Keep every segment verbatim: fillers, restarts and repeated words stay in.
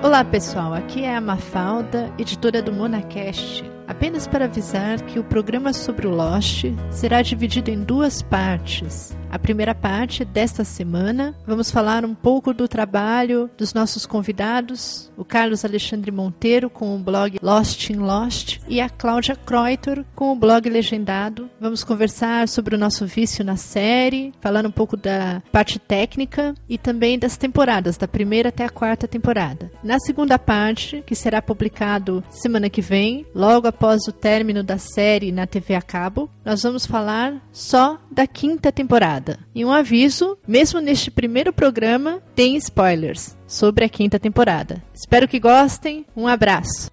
Olá pessoal, aqui é a Mafalda, editora do Monacast. Apenas para avisar que o programa sobre o Lost será dividido em duas partes. A primeira parte desta semana, vamos falar um pouco do trabalho dos nossos convidados, o Carlos Alexandre Monteiro com o blog Lost in Lost e a Cláudia Kreuter com o blog Legendado. Vamos conversar sobre o nosso vício na série, falar um pouco da parte técnica e também das temporadas, da primeira até a quarta temporada. Na segunda parte, que será publicado semana que vem, logo após o término da série na T V a cabo, nós vamos falar só da quinta temporada. E um aviso, mesmo neste primeiro programa, tem spoilers sobre a quinta temporada. Espero que gostem, um abraço.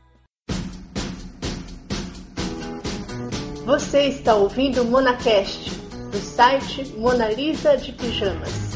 Você está ouvindo o Monacast, do site Mona Lisa de Pijamas.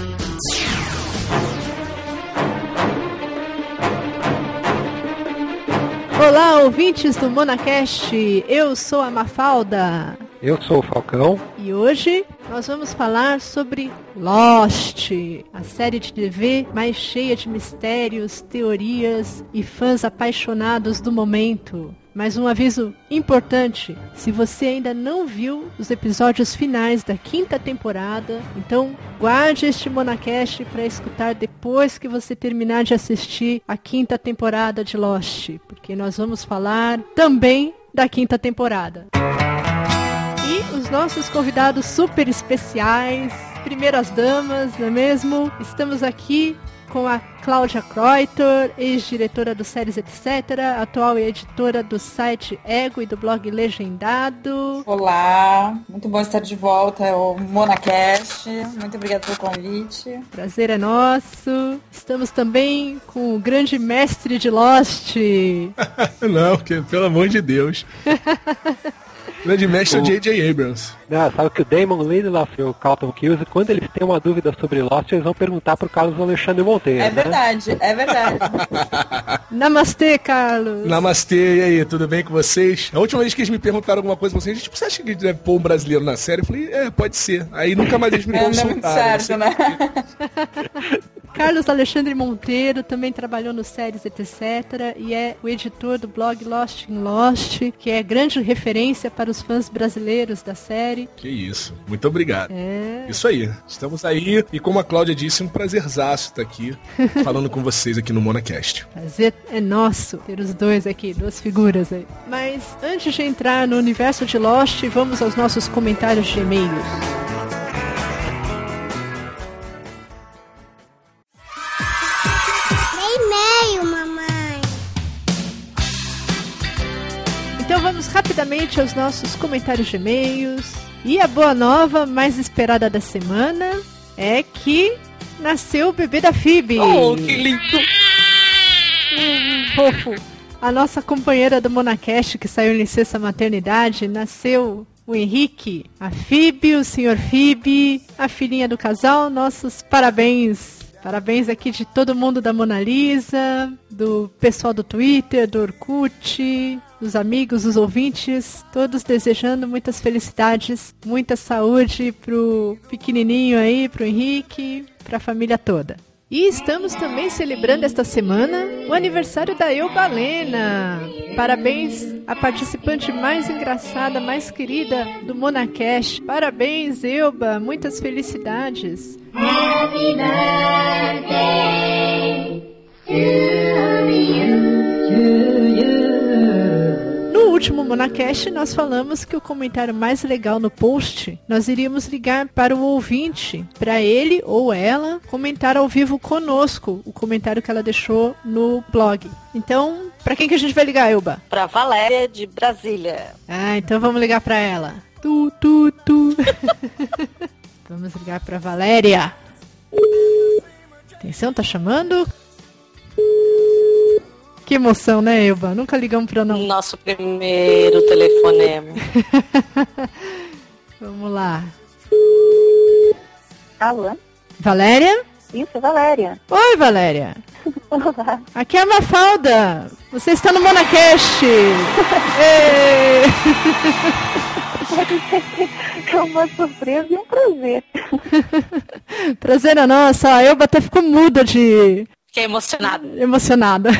Olá, ouvintes do Monacast, eu sou a Mafalda. Eu sou o Falcão. E hoje nós vamos falar sobre Lost, a série de T V mais cheia de mistérios, teorias e fãs apaixonados do momento. Mais um aviso importante, se você ainda não viu os episódios finais da quinta temporada, então guarde este Monacast para escutar depois que você terminar de assistir a quinta temporada de Lost, porque nós vamos falar também da quinta temporada. E os nossos convidados super especiais, primeiras damas, não é mesmo? Estamos aqui com a Cláudia Kreuter, ex-diretora do Séries Etc., atual editora do site Ego e do blog Legendado. Olá, muito bom estar de volta ao Monacast, muito obrigada pelo convite. Prazer é nosso. Estamos também com o grande mestre de Lost. Não, que, pelo amor de Deus. Grande mestre o J J Abrams. Não, sabe que o Damon Lindelof e o Carlton Cuse, quando eles têm uma dúvida sobre Lost, eles vão perguntar pro Carlos Alexandre Monteiro. É verdade, né? É verdade. Namastê, Carlos. Namastê, e aí, tudo bem com vocês? A última vez que eles me perguntaram alguma coisa, vocês, tipo, você acha que deve pôr um brasileiro na série? Eu falei, é, pode ser. Aí nunca mais eles me é, consultaram. Não é muito certo, né? Carlos Alexandre Monteiro também trabalhou no Séries Etc. e é o editor do blog Lost in Lost, que é grande referência para os fãs brasileiros da série. Que isso, muito obrigado. É... Isso aí, estamos aí e como a Cláudia disse, um prazerzaço estar aqui falando com vocês aqui no Monacast. Prazer é nosso ter os dois aqui, duas figuras aí. Mas antes de entrar no universo de Lost, vamos aos nossos comentários de e-mails. Então vamos rapidamente aos nossos comentários de e-mails. E a boa nova mais esperada da semana é que nasceu o bebê da Phoebe. Oh, que lindo! Hum, fofo. A nossa companheira do Monacast, que saiu em licença maternidade, nasceu o Henrique, a Phoebe, o senhor Phoebe, a filhinha do casal. Nossos parabéns. Parabéns aqui de todo mundo da Mona Lisa, do pessoal do Twitter, do Orkut, dos amigos, dos ouvintes, todos desejando muitas felicidades, muita saúde pro pequenininho aí, pro Henrique, pra família toda. E estamos também celebrando esta semana o aniversário da Elba Lena. Parabéns à participante mais engraçada, mais querida do Monacast. Parabéns, Elba, muitas felicidades. Happy birthday to you, to you. No último Monacast, nós falamos que o comentário mais legal no post, nós iríamos ligar para o ouvinte, para ele ou ela comentar ao vivo conosco o comentário que ela deixou no blog. Então, para quem que a gente vai ligar, Elba? Para Valéria, de Brasília. Ah, então vamos ligar para ela. Tu, tu, tu. Vamos ligar para Valéria. Atenção, tá chamando? Que emoção, né, Elba? Nunca ligamos pra não. Nosso primeiro telefonema. Vamos lá. Alô? Valéria? Isso, Valéria. Oi, Valéria. Olá. Aqui é a Mafalda. Você está no Monacast. É uma surpresa e um prazer. Prazer é nosso. A Elba até ficou muda de, Fiquei emocionada. Emocionada.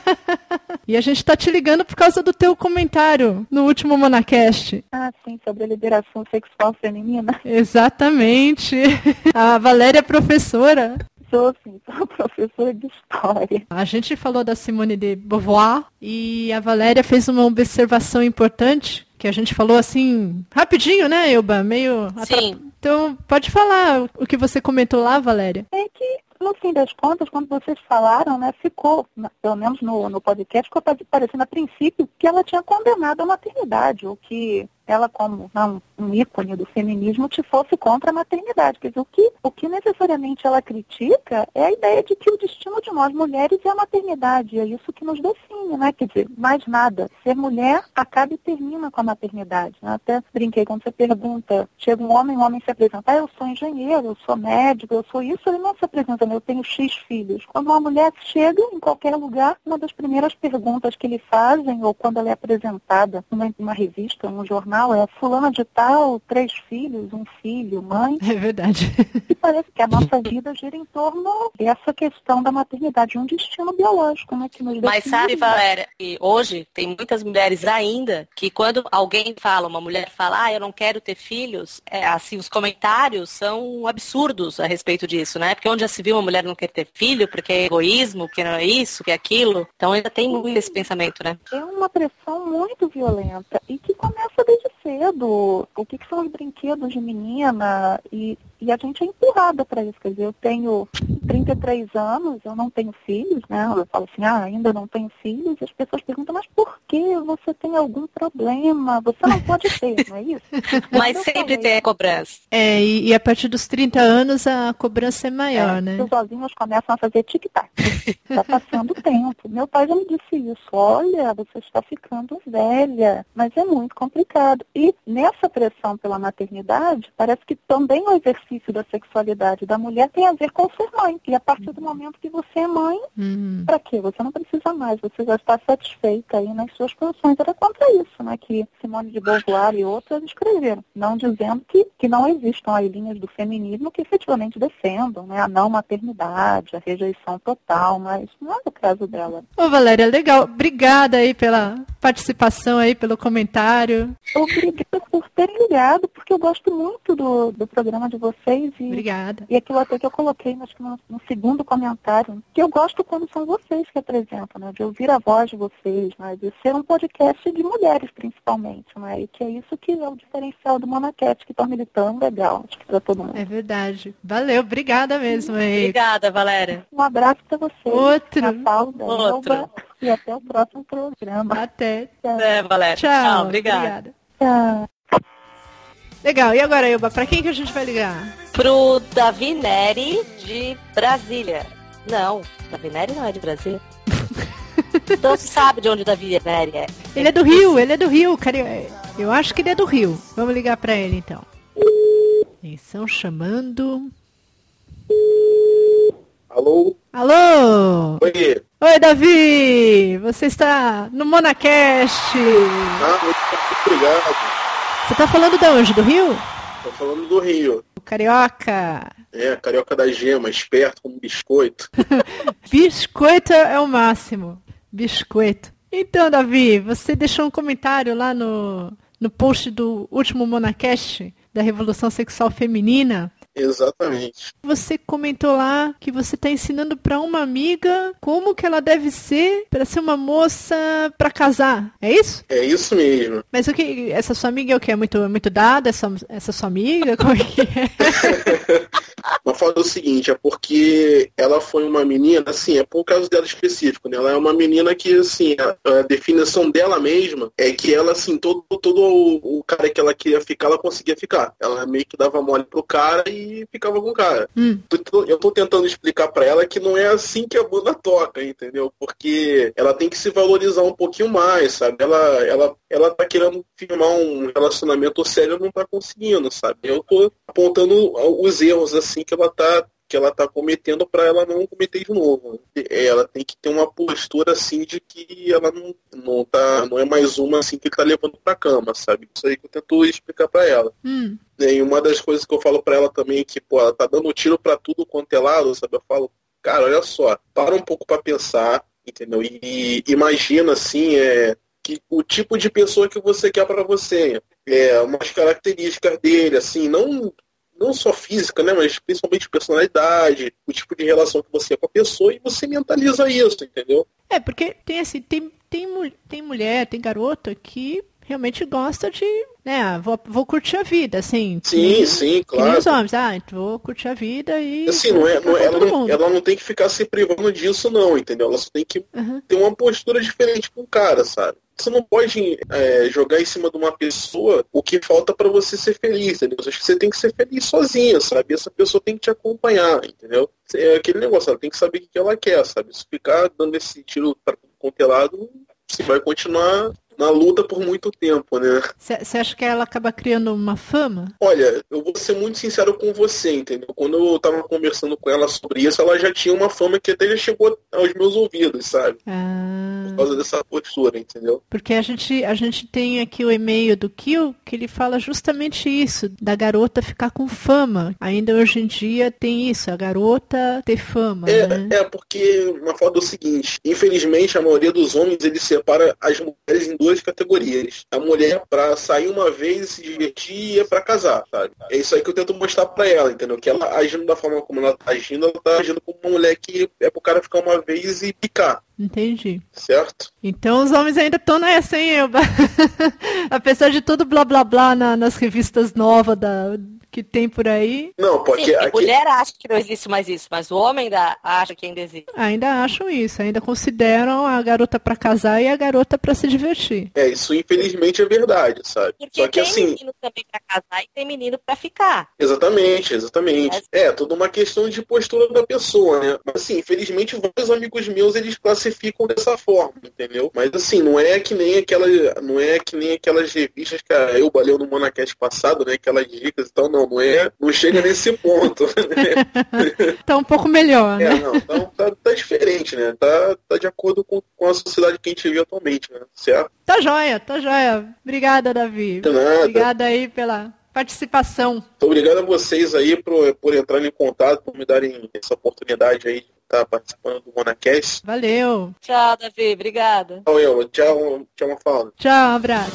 E a gente tá te ligando por causa do teu comentário no último Monacast. Ah, sim, sobre a liberação sexual feminina. Exatamente. A Valéria é professora. Sou, sim, sou professora de história. A gente falou da Simone de Beauvoir e a Valéria fez uma observação importante, que a gente falou assim, rapidinho, né, Elba? Meio... Sim. Atra... Então, pode falar o que você comentou lá, Valéria. É que, no fim das contas, quando vocês falaram, né, ficou, pelo menos no, no podcast, ficou parecendo a princípio que ela tinha condenado a maternidade, ou que ela, como não, um ícone do feminismo, te fosse contra a maternidade. Quer dizer, o que, o que necessariamente ela critica é a ideia de que o destino de nós mulheres é a maternidade. É isso que nos define, né? Quer dizer, mais nada. Ser mulher acaba e termina com a maternidade. Né? Até brinquei, quando você pergunta, chega um homem, um homem se apresenta, ah, eu sou engenheiro, eu sou médico, eu sou isso, ele não se apresenta, eu tenho X filhos. Quando uma mulher chega em qualquer lugar, uma das primeiras perguntas que lhe fazem, ou quando ela é apresentada numa, numa revista, num jornal, é fulana de tal, três filhos, um filho, mãe. É verdade. E parece que a nossa vida gira em torno dessa questão da maternidade, um destino biológico, né? Que nos Mas define. sabe, Valéria, que hoje tem muitas mulheres ainda que quando alguém fala, uma mulher fala, ah, eu não quero ter filhos, é, assim, os comentários são absurdos a respeito disso, né? Porque onde já se viu uma mulher não quer ter filho, porque é egoísmo, que não é isso, que é aquilo. Então ainda tem muito esse pensamento, né? É uma pressão muito violenta e que começa desde cedo. O que, que são os brinquedos de menina? E, e a gente é empurrada para isso. Quer dizer, eu tenho trinta e três anos, eu não tenho filhos, né? Eu falo assim, ah, ainda não tenho filhos. E as pessoas perguntam, mas por que você tem algum problema? Você não pode ter, não é isso? Mas sempre tem a cobrança. É, e, e a partir dos trinta anos a cobrança é maior, é, né? Os ovinhos começam a fazer tic-tac. Está passando o tempo. Meu pai já me disse isso. Olha, você está ficando velha. Mas é muito complicado. E nessa pressão pela maternidade, parece que também o exercício da sexualidade da mulher tem a ver com ser mãe. E a partir do momento que você é mãe, Uhum. para quê? Você não precisa mais. Você já está satisfeita aí nas suas funções. Era contra isso, né? Que Simone de Beauvoir e outras escreveram. Não dizendo que, que não existam aí linhas do feminismo que efetivamente defendam, né? A não maternidade, a rejeição total, mas não é o caso dela. Ô, Valéria, legal. Obrigada aí pela participação aí, pelo comentário. Obrigada por terem ligado, porque eu gosto muito do, do programa de vocês. E, Obrigada. e aquilo até que eu coloquei acho que no, no segundo comentário, que eu gosto quando são vocês que apresentam, né? De ouvir a voz de vocês, né? De ser um podcast de mulheres, principalmente, né? E que é isso que é o diferencial do Monacast, que estão militando legal, acho que para todo mundo. É verdade. Valeu, obrigada mesmo aí. Obrigada, Valéria. Um abraço para vocês. Outro. Natal, da Outro. Elba, e até o próximo programa. Até. Tchau. É, Valéria. Tchau. Tchau, obrigada. Tchau. Legal. E agora, Elba, pra quem que a gente vai ligar? Pro Davi Neri, de Brasília. Não, Davi Neri não é de Brasília. Então você sabe de onde o Davi Neri é. Ele é do Rio, ele é do Rio, cara. Eu acho que ele é do Rio. Vamos ligar pra ele, então. Atenção, chamando. Alô? Alô? Oi. Oi, Davi! Você está no Monacast. Ah, muito obrigado. Você tá falando de onde? Do Rio? Tô falando do Rio. O Carioca. É, carioca da gema, esperto como biscoito. Biscoito é o máximo. Biscoito. Então, Davi, você deixou um comentário lá no, no post do último Monacast da Revolução Sexual Feminina. Exatamente. Você comentou lá que você está ensinando para uma amiga como que ela deve ser para ser uma moça para casar. É isso? É isso mesmo. Mas o que? Essa sua amiga é o que? É muito, muito dada? Essa, essa sua amiga? Como é que é? Mas fala o seguinte, é porque ela foi uma menina, assim, é por caso dela específico, né? Ela é uma menina que, assim, a, a definição dela mesma é que ela, assim, todo, todo o, o cara que ela queria ficar, ela conseguia ficar. Ela meio que dava mole pro cara e ficava com o cara. Hum. Eu tô tentando explicar pra ela que não é assim que a banda toca, entendeu? Porque ela tem que se valorizar um pouquinho mais, sabe? Ela, ela, ela tá querendo firmar um relacionamento sério e não tá conseguindo, sabe? Eu tô apontando os erros, assim, que ela tá que ela tá cometendo para ela não cometer de novo. Ela tem que ter uma postura assim de que ela não, não, tá, não é mais uma assim que tá levando pra cama, sabe? Isso aí que eu tento explicar para ela. Hum. E uma das coisas que eu falo para ela também é que, pô, ela tá dando tiro para tudo quanto é lado, sabe? Eu falo, cara, olha só, para um pouco para pensar, entendeu? E, e imagina, assim, é, que o tipo de pessoa que você quer para você, é, umas características dele, assim, não, não só física, né, mas principalmente personalidade, o tipo de relação que você é com a pessoa, e você mentaliza isso, entendeu? É, porque tem assim, tem, tem, tem mulher, tem garota que realmente gosta de, né, vou, vou curtir a vida, assim. Sim, nem, sim, claro. Que nem os homens, ah, vou curtir a vida e... Assim, não é, não é, ela, não, ela não tem que ficar se privando disso, não, entendeu? Ela só tem que uhum. ter uma postura diferente com o cara, sabe? Você não pode é, jogar em cima de uma pessoa o que falta pra você ser feliz, entendeu? Acho que você tem que ser feliz sozinha, sabe? Essa pessoa tem que te acompanhar, entendeu? É aquele negócio, ela tem que saber o que ela quer, sabe? Se ficar dando esse tiro pra qualquer lado, você vai continuar na luta por muito tempo, né? Você acha que ela acaba criando uma fama? Olha, eu vou ser muito sincero com você, entendeu? Quando eu tava conversando com ela sobre isso, ela já tinha uma fama que até já chegou aos meus ouvidos, sabe? Ah. Por causa dessa postura, entendeu? Porque a gente, a gente tem aqui o e-mail do Kill, que ele fala justamente isso, da garota ficar com fama. Ainda hoje em dia tem isso, a garota ter fama, É, né? é porque, uma foto é o seguinte, infelizmente a maioria dos homens, eles separa as mulheres em duas categorias. A mulher pra sair uma vez, se divertir e é pra casar, sabe? É isso aí que eu tento mostrar pra ela, entendeu? Que ela agindo da forma como ela tá agindo, ela tá agindo como uma mulher que é pro cara ficar uma vez e picar. Entendi. Certo? Então os homens ainda estão nessa, hein, Elba? Apesar de todo blá blá blá na, nas revistas novas da... que tem por aí. Não, porque Sim, a aqui... mulher acha que não existe mais isso, mas o homem ainda acha que ainda existe. Ainda acham isso, ainda consideram a garota pra casar e a garota pra se divertir. É, isso infelizmente é verdade, sabe? Porque Só que tem assim... menino também pra casar e tem menino pra ficar. Exatamente, exatamente. Mas... É, tudo uma questão de postura da pessoa, né? Mas assim, infelizmente vários amigos meus, eles classificam dessa forma, entendeu? Mas assim, não é que nem aquela, não é que nem aquelas revistas que a Elba leu no Monacast passado, né? Aquelas dicas e tal, não. Não, é, não chega nesse ponto. Né? Tá um pouco melhor, né? É, não, tá, tá, tá diferente, né? Tá, tá de acordo com, com a sociedade que a gente vive atualmente, né? Certo? Tá joia, tá joia. Obrigada, Davi. De nada. Obrigada aí pela participação. Muito obrigado a vocês aí por, por entrarem em contato, por me darem essa oportunidade aí de estar participando do Monacast. Valeu. Tchau, Davi. Obrigada. Tchau, eu. Tchau, tchau, Mafalda. Tchau, um abraço.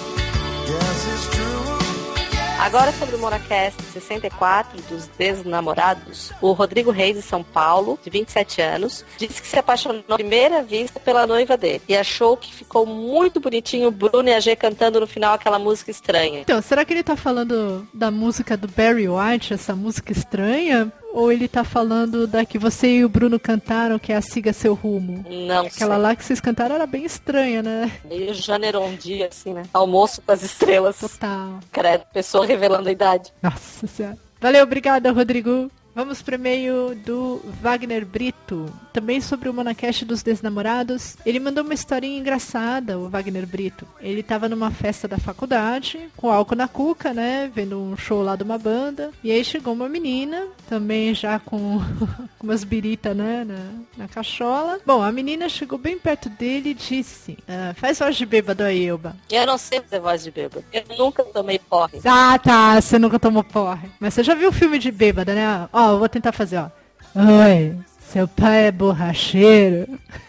Agora sobre o Monacast sessenta e quatro dos Desnamorados, o Rodrigo Reis de São Paulo, de vinte e sete anos, disse que se apaixonou à primeira vista pela noiva dele e achou que ficou muito bonitinho o Bruno e a G cantando no final aquela música estranha. Então, será que ele tá falando da música do Barry White, essa música estranha? Ou ele tá falando da que você e o Bruno cantaram, que é a Siga Seu Rumo? Não sei. Aquela lá que vocês cantaram era bem estranha, né? Meio Janerondi, assim, né? Almoço com as estrelas. Total. Credo, pessoa revelando a idade. Nossa Senhora. Valeu, obrigada, Rodrigo. Vamos pro e-mail do Wagner Brito, também sobre o Monacast dos Desnamorados. Ele mandou uma historinha engraçada, o Wagner Brito. Ele tava numa festa da faculdade, com álcool na cuca, né, vendo um show lá de uma banda. E aí chegou uma menina, também já com, com umas biritas, né, na, na cachola. Bom, a menina chegou bem perto dele e disse, ah, faz voz de bêbado aí, Elba. Eu não sei fazer voz de bêbado. Eu nunca tomei porre. Ah, tá, você nunca tomou porre. Mas você já viu o filme de bêbada, né? Ó, eu vou tentar fazer, ó. Oi, seu pai é borracheiro?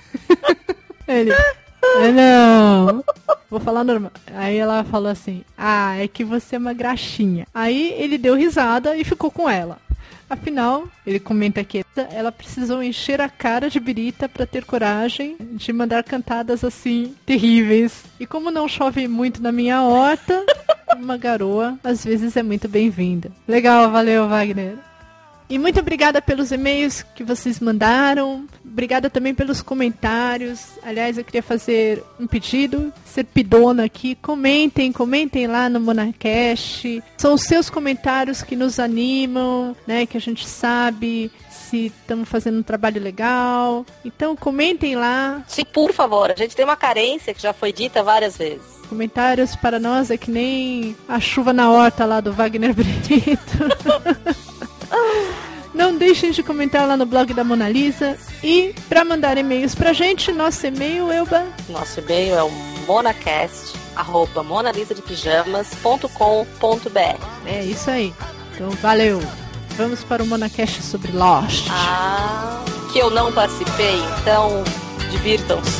Ele, ah, não. Vou falar normal. Aí ela falou assim, ah, é que você é uma graxinha. Aí ele deu risada e ficou com ela. Afinal, ele comenta que ela precisou encher a cara de birita para ter coragem de mandar cantadas assim, terríveis. E como não chove muito na minha horta, uma garoa às vezes é muito bem-vinda. Legal, valeu, Wagner. E muito obrigada pelos e-mails que vocês mandaram. Obrigada também pelos comentários. Aliás, eu queria fazer um pedido, ser pidona aqui. Comentem, comentem lá no Monacast. São os seus comentários que nos animam, né? Que a gente sabe se estamos fazendo um trabalho legal. Então, comentem lá. Sim, por favor. A gente tem uma carência que já foi dita várias vezes. Comentários para nós é que nem a chuva na horta lá do Wagner Brito. Não deixem de comentar lá no blog da Mona Lisa. E para mandar e-mails pra gente, nosso e-mail, Elba. Nosso e-mail é o monacast arroba monalisadepijamas ponto com ponto br. É isso aí. Então valeu. Vamos para o Monacast sobre Lost. Ah. que eu não participei, então divirtam-se.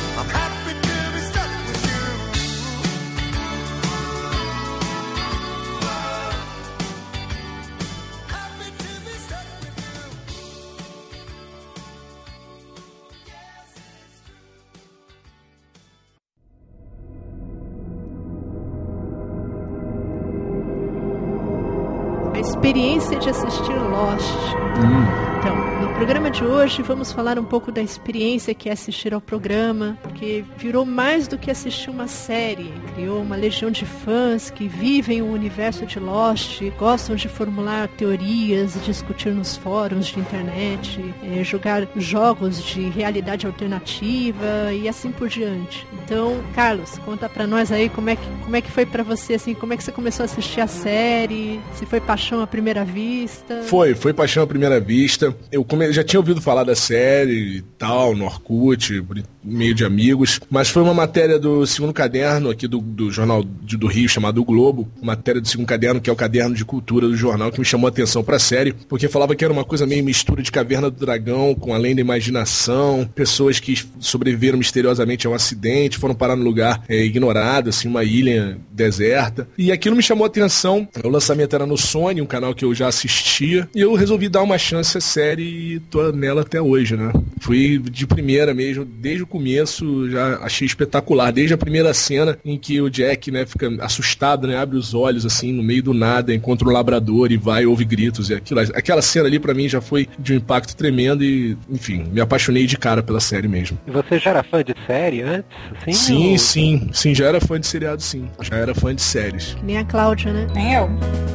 A experiência de assistir Lost. Hum. Então, no programa de hoje vamos falar um pouco da experiência que é assistir ao programa, porque virou mais do que assistir uma série. Criou uma legião de fãs que vivem o universo de Lost, gostam de formular teorias, discutir nos fóruns de internet, é, jogar jogos de realidade alternativa e assim por diante. Então, Carlos, conta pra nós aí como é que, como é que foi pra você, assim, como é que você começou a assistir a série, se foi paixão à primeira vista? Foi, foi paixão à primeira vista. Eu come... já tinha ouvido falar da série e tal, no Orkut, por meio de amigos, mas foi uma matéria do segundo caderno aqui do, do jornal de, do Rio, chamado O Globo, matéria do segundo caderno, que é o caderno de cultura do jornal, que me chamou a atenção pra série, porque falava que era uma coisa meio mistura de Caverna do Dragão, com além da imaginação, pessoas que sobreviveram misteriosamente a um acidente, foram parar num lugar é, ignorado, assim, uma ilha deserta, e aquilo me chamou a atenção. O lançamento era no Sony, um canal que eu já assistia, e eu resolvi dar uma chance à série e tô nela até hoje, né? Fui de primeira mesmo, desde o começo, já achei espetacular, desde a primeira cena em que o Jack, né, fica assustado, né, abre os olhos, assim, no meio do nada, encontra um labrador e vai, ouve gritos, e aquilo, aquela cena ali pra mim já foi de um impacto tremendo e, enfim, me apaixonei de cara pela série mesmo. E você já era fã de série antes? Assim, sim, ou... sim, sim, já era fã de seriado, sim, já era fã de séries. Que nem a Cláudia, né? Nem eu.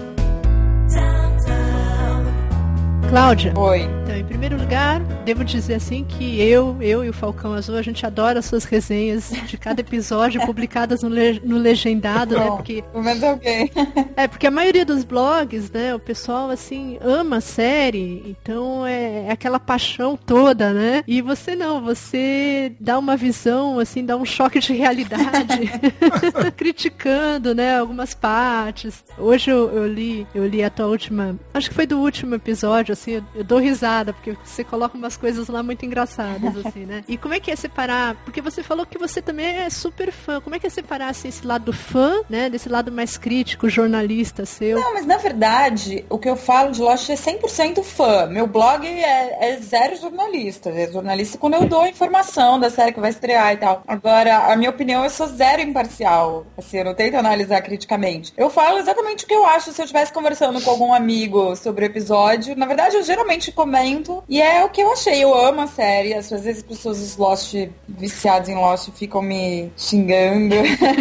Cláudia. Oi. Então, em primeiro lugar, devo dizer assim que eu, eu e o Falcão Azul, a gente adora as suas resenhas de cada episódio publicadas no, le- no Legendado, né? Porque Mas ok. é porque a maioria dos blogs, né, o pessoal assim ama a série, então é, é aquela paixão toda, né? E você não, você dá uma visão assim, dá um choque de realidade, criticando, né, algumas partes. Hoje eu, eu li, eu li a tua última, acho que foi do último episódio, assim, eu, eu dou risada porque você coloca umas coisas lá muito engraçadas, assim, né? E como é que é separar? Porque você falou que você também é super fã. Como é que é separar assim, esse lado fã, né, desse lado mais crítico, jornalista seu? Não, mas na verdade, o que eu falo de Lost é cem por cento fã. Meu blog é, é zero jornalista. É jornalista quando eu dou a informação da série que vai estrear e tal. Agora, a minha opinião, eu sou zero imparcial. Assim, eu não tento analisar criticamente. Eu falo exatamente o que eu acho se eu estivesse conversando com algum amigo sobre o episódio. Na verdade, eu geralmente comento e é o que eu achei. Eu amo a série. Às vezes as pessoas dos Lost, viciados em Lost, ficam me xingando.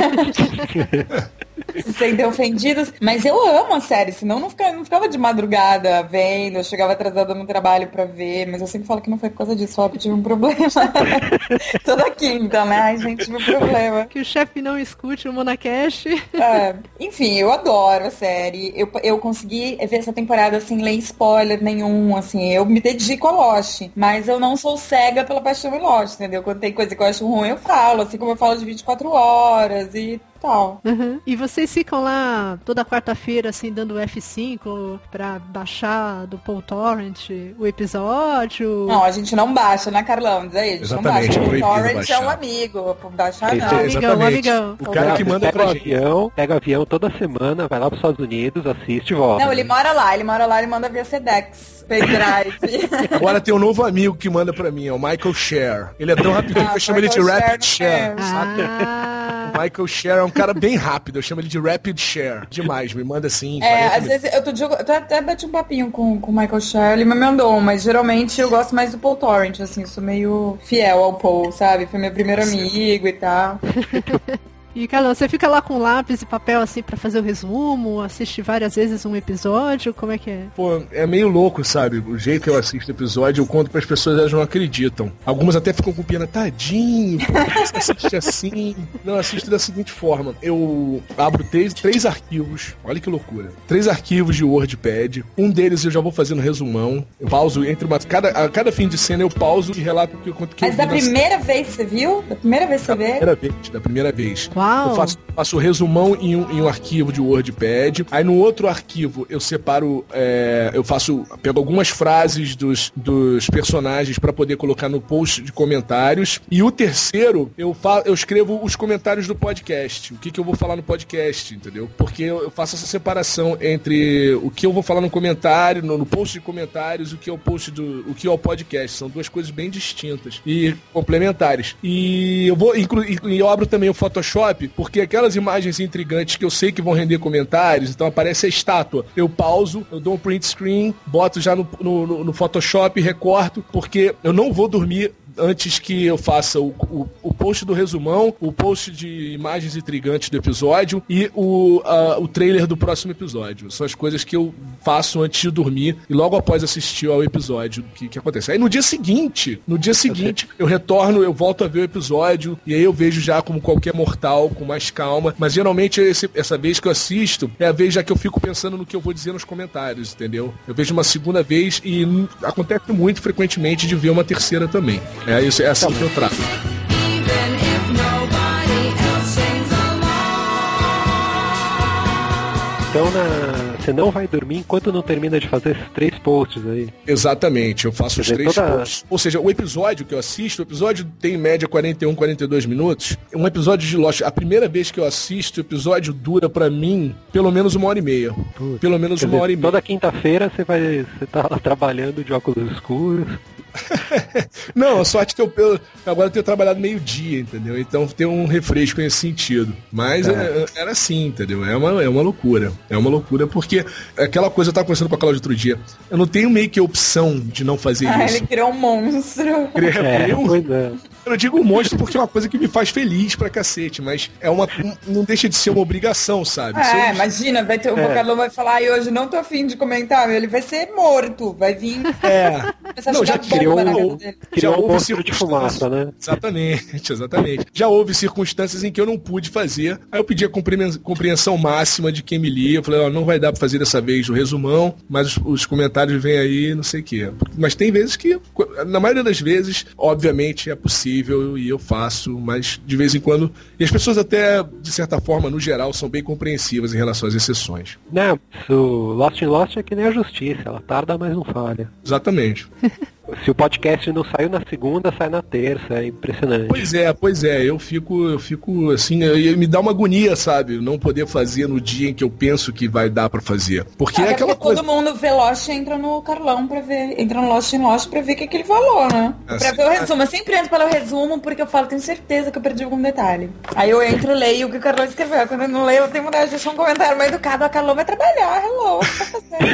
Se sentem ofendidos, mas eu amo a série, senão não ficava, não ficava de madrugada vendo, eu chegava atrasada no trabalho pra ver, mas eu sempre falo que não foi por causa disso, só que tive um problema. Toda quinta, né? Ai, gente, tive um problema. Que o chefe não escute o Monacast. É, enfim, eu adoro a série, eu, eu consegui ver essa temporada sem ler spoiler nenhum, assim, eu me dedico a Lost, mas eu não sou cega pela paixão em Lost, entendeu? Quando tem coisa que eu acho ruim, eu falo, assim como eu falo de vinte e quatro horas e tal. Uhum. E vocês ficam lá toda quarta-feira, assim, dando F cinco pra baixar do Paul Torrent o episódio? Não, a gente não baixa, né, Carlão? Diz aí, a gente Exatamente, não baixa. O Torrent baixar. é um amigo, baixar Isso, não. amigão, exatamente. amigão. O cara que manda pega pra o gente. avião, pega o avião toda semana, vai lá pros Estados Unidos, assiste e volta. Não, ele mora lá, ele mora lá, ele manda via Sedex, pendrive. Agora tem um novo amigo que manda pra mim, é o Michael Share. Ele é tão rapidinho Ah, que eu chamo ele de Michael Rapid Share, Share, sabe? Ah, O Michael Share é um cara bem rápido, eu chamo ele de Rapid Share. Demais, me manda assim. É, quarenta às vezes, eu, tô, eu até bati um papinho com, com o Michael Share, ele me mandou, mas geralmente eu gosto mais do Paul Torrent, assim, sou meio fiel ao Paul, sabe? Foi meu primeiro amigo e tal. e, Carlão, você fica lá com lápis e papel, assim, pra fazer o resumo, assiste várias vezes um episódio, como é que é? Pô, é meio louco, sabe? O jeito que eu assisto o episódio, eu conto pras pessoas, elas não acreditam. Algumas até ficam com pena, tadinho, por que você assiste assim? Não, eu assisto da seguinte forma. Eu abro três, três arquivos, olha que loucura. Três arquivos de WordPad. Um deles eu já vou fazendo resumão. Eu pauso entre uma... Cada, a cada fim de cena eu pauso e relato o que, que Mas eu da vi primeira vez que você viu? Da primeira vez que você da vê? primeira vez, da primeira vez. Uau! Eu faço, faço o resumão em um, em um arquivo de WordPad. Aí no outro arquivo eu separo, é, eu faço, pego algumas frases dos, dos personagens para poder colocar no post de comentários. E o terceiro, eu, fa eu escrevo os comentários do podcast. O que, que eu vou falar no podcast, entendeu? Porque eu faço essa separação entre o que eu vou falar no comentário, no, no post de comentários, o que é o post do, o que é o podcast. São duas coisas bem distintas e complementares. E eu vou inclu e eu abro também o Photoshop, porque aquelas imagens intrigantes que eu sei que vão render comentários, então aparece a estátua. Eu pauso, eu dou um print screen, boto já no, no, no Photoshop, recorto, porque eu não vou dormir antes que eu faça o, o, o post do resumão, o post de imagens intrigantes do episódio e o, uh, o trailer do próximo episódio. São as coisas que eu faço antes de dormir e logo após assistir ao episódio que, que acontece. Aí no dia seguinte, no dia seguinte, eu retorno, eu volto a ver o episódio e aí eu vejo já como qualquer mortal, com mais calma, mas geralmente esse, essa vez que eu assisto é a vez já que eu fico pensando no que eu vou dizer nos comentários, entendeu? Eu vejo uma segunda vez e hum, acontece muito frequentemente de ver uma terceira também. É, isso, é assim que eu trato. Então na... você não vai dormir enquanto não termina de fazer esses três posts aí. Exatamente, eu faço Quer os dizer, três toda... posts. Ou seja, o episódio que eu assisto, o episódio tem em média quarenta e um, quarenta e dois minutos. Um episódio de Lost, a primeira vez que eu assisto, o episódio dura pra mim pelo menos uma hora e meia. Putz, pelo menos uma dizer, hora e meia. Toda quinta-feira você vai. Você tá lá trabalhando de óculos escuros. Não, a sorte que eu, eu agora eu tenho trabalhado meio-dia, entendeu? Então tem um refresco nesse sentido. Mas é. É, era assim, entendeu? É uma, é uma loucura. É uma loucura porque aquela coisa, eu tava conversando com a Cláudia outro dia, eu não tenho meio que opção de não fazer ah, isso. Ele criou um monstro. Criou, é, um, pois é. Eu não digo um monstro porque é uma coisa que me faz feliz pra cacete, mas é uma, não deixa de ser uma obrigação, sabe? É, eu... imagina, vai ter, o é. Carlão vai falar, e hoje não tô afim de comentar, ele vai ser morto, vai vir... É, não, já criou, criou um monstro de fumaça, né? Exatamente, exatamente. Já houve circunstâncias em que eu não pude fazer, aí eu pedi a compreensão máxima de quem me lia, eu falei, ó, não vai dar pra fazer dessa vez o resumão, mas os, os comentários vêm aí, não sei o quê. Mas tem vezes que, na maioria das vezes, obviamente é possível e eu faço, mas de vez em quando, e as pessoas até, de certa forma, no geral, são bem compreensivas em relação às exceções. Não, o Lost in Lost é que nem a justiça, ela tarda, mas não falha. Exatamente. Se o podcast não saiu na segunda, sai na terça, é impressionante. Pois é, pois é, eu fico, eu fico assim, eu, me dá uma agonia, sabe? Não poder fazer no dia em que eu penso que vai dar pra fazer. Porque ah, é aquela porque coisa... todo mundo vê Lost e entra no Carlão pra ver, entra no Lost in Lost pra ver o que, que ele falou, né? Assim, pra ver o resumo. Eu sempre entro pelo resumo porque eu falo, tenho certeza que eu perdi algum detalhe. Aí eu entro, leio o que o Carlão escreveu. Quando eu não leio, eu tenho vontade de deixar um comentário mais educado. A Carlão vai trabalhar, hello, o que tá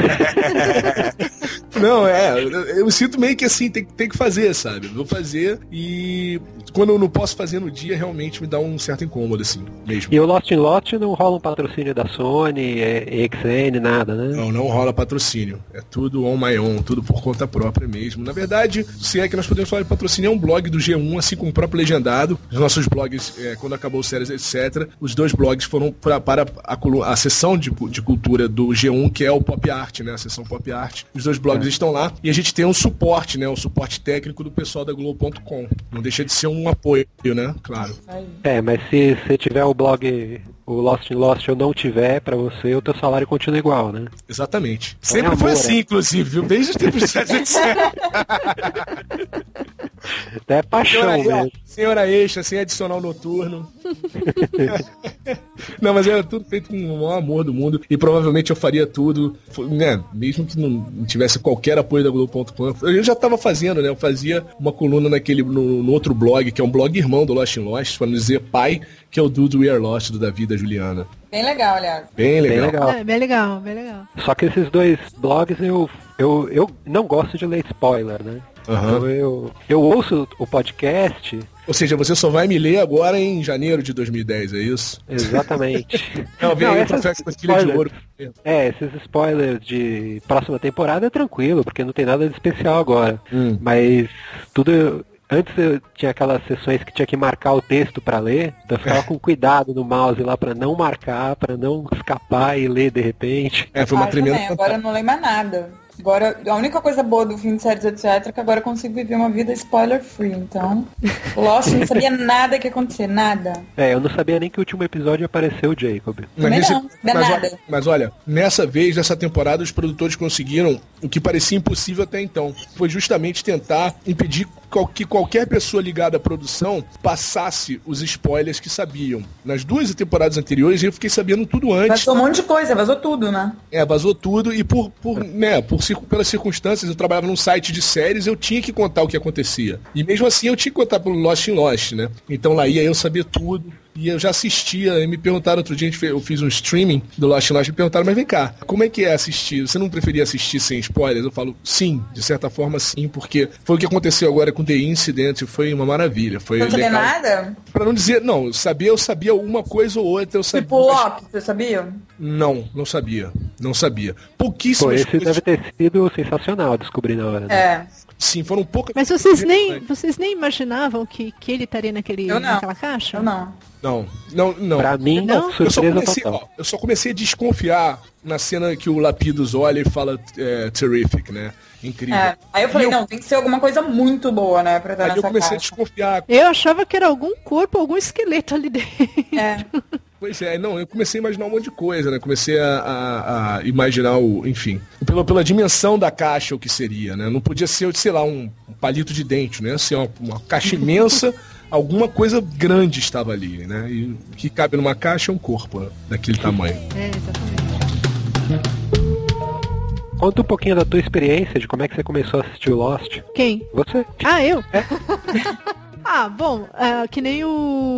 fazendo? Não, é, eu, eu sinto meio que assim, tem, tem que fazer, sabe? Vou fazer e quando eu não posso fazer no dia, realmente me dá um certo incômodo, assim, mesmo. E o Lost in Lost não rola um patrocínio da Sony, X N, nada, né? Não, não rola patrocínio. É tudo on my own, tudo por conta própria mesmo. Na verdade, se é que nós podemos falar de patrocínio, é um blog do G um, assim como o próprio Legendado. Os nossos blogs, é, quando acabou o séries, etcétera, os dois blogs foram pra, para a, a seção de, de cultura do G um, que é o Pop Art, né? A seção Pop Art. Os dois blogs é. estão lá e a gente tem um suporte, né? O suporte técnico do pessoal da Globo ponto com. Não deixa de ser um apoio, né? Claro. É, mas se você tiver o blog, o Lost in Lost, eu não tiver pra você, o teu salário continua igual, né? Exatamente. Então Sempre é foi amor, assim, é. inclusive, viu? Desde os tempos de etcétera. É paixão senhora, mesmo. Senhora extra, sem adicional noturno. Não, mas era tudo feito com o maior amor do mundo. E provavelmente eu faria tudo, né? Mesmo que não tivesse qualquer apoio da Globo ponto com. Eu já estava fazendo, né? Eu fazia uma coluna naquele, no, no outro blog, que é um blog irmão do Lost in Lost, para não dizer pai, que é o Dude We Are Lost, do Davi e da Juliana. Bem legal, aliás. Bem legal. Bem legal. É, bem legal, bem legal. Só que esses dois blogs eu, eu, eu não gosto de ler spoiler, né? Uhum. Então eu, eu ouço o podcast. Ou seja, você só vai me ler agora em janeiro de dois mil e dez, é isso? Exatamente. Não, vem aí o Troféu com Filha de Ouro. É, esses spoilers de próxima temporada é tranquilo, porque não tem nada de especial agora. Hum. Mas tudo... Antes eu tinha aquelas sessões que tinha que marcar o texto pra ler, então eu ficava com cuidado no mouse lá pra não marcar, pra não escapar e ler de repente. É, foi uma ah, tremenda... Também. Agora eu não leio mais nada. Agora, a única coisa boa do fim de séries, etcétera, é que agora eu consigo viver uma vida spoiler-free. Então, Lost, não sabia nada que ia acontecer, nada. É, eu não sabia nem que o último episódio apareceu o Jacob. Também nesse, não, não é mas, nada. olha, mas olha, nessa vez, nessa temporada, os produtores conseguiram o que parecia impossível até então. Foi justamente tentar impedir que qualquer pessoa ligada à produção passasse os spoilers que sabiam. Nas duas temporadas anteriores, eu fiquei sabendo tudo antes. Vazou um monte de coisa, vazou tudo, né? É, vazou tudo e por, por, né, por, pelas circunstâncias, eu trabalhava num site de séries, eu tinha que contar o que acontecia. E mesmo assim, eu tinha que contar pelo Lost in Lost, né? Então lá ia eu saber tudo. E eu já assistia, e me perguntaram outro dia, eu fiz um streaming do Lost in Lost, me perguntaram, mas vem cá, como é que é assistir? Você não preferia assistir sem spoilers? Eu falo, sim, de certa forma sim, porque foi o que aconteceu agora com The Incident, foi uma maravilha. Foi não sabia legal. nada? Pra não dizer, não, eu sabia, eu sabia uma coisa ou outra, eu sabia. Tipo Loki, você sabia? Não, não sabia, não sabia. Pô, Pouquíssimas esse coisas. deve ter sido sensacional descobrir na hora. Né? É. Sim, foram poucas. Mas vocês nem, vocês nem imaginavam que, que ele estaria naquele, Eu não. naquela caixa? Eu não. Não, não, não. Pra mim, Não? Eu só, surpresa comecei, total. ó, eu só comecei a desconfiar na cena que o Lapidus olha e fala é, terrific, né? Incrível. É. Aí eu falei, E eu- não, tem que ser alguma coisa muito boa, né, pra estar Aí eu nessa comecei a caixa. desconfiar. Eu achava que era algum corpo, algum esqueleto ali dentro. É. Pois é, não, eu comecei a imaginar um monte de coisa, né? Comecei a, a- a imaginar o, enfim, pela, pela dimensão da caixa o que seria, né? Não podia ser, sei lá, um, um palito de dente, né? Assim, uma, uma caixa imensa, alguma coisa grande estava ali, né? E o que cabe numa caixa é um corpo, né? Daquele tamanho. É, exatamente. Conta um pouquinho da tua experiência, de como é que você começou a assistir o Lost. Quem? Você? Ah, eu? Ah, bom, ah, que nem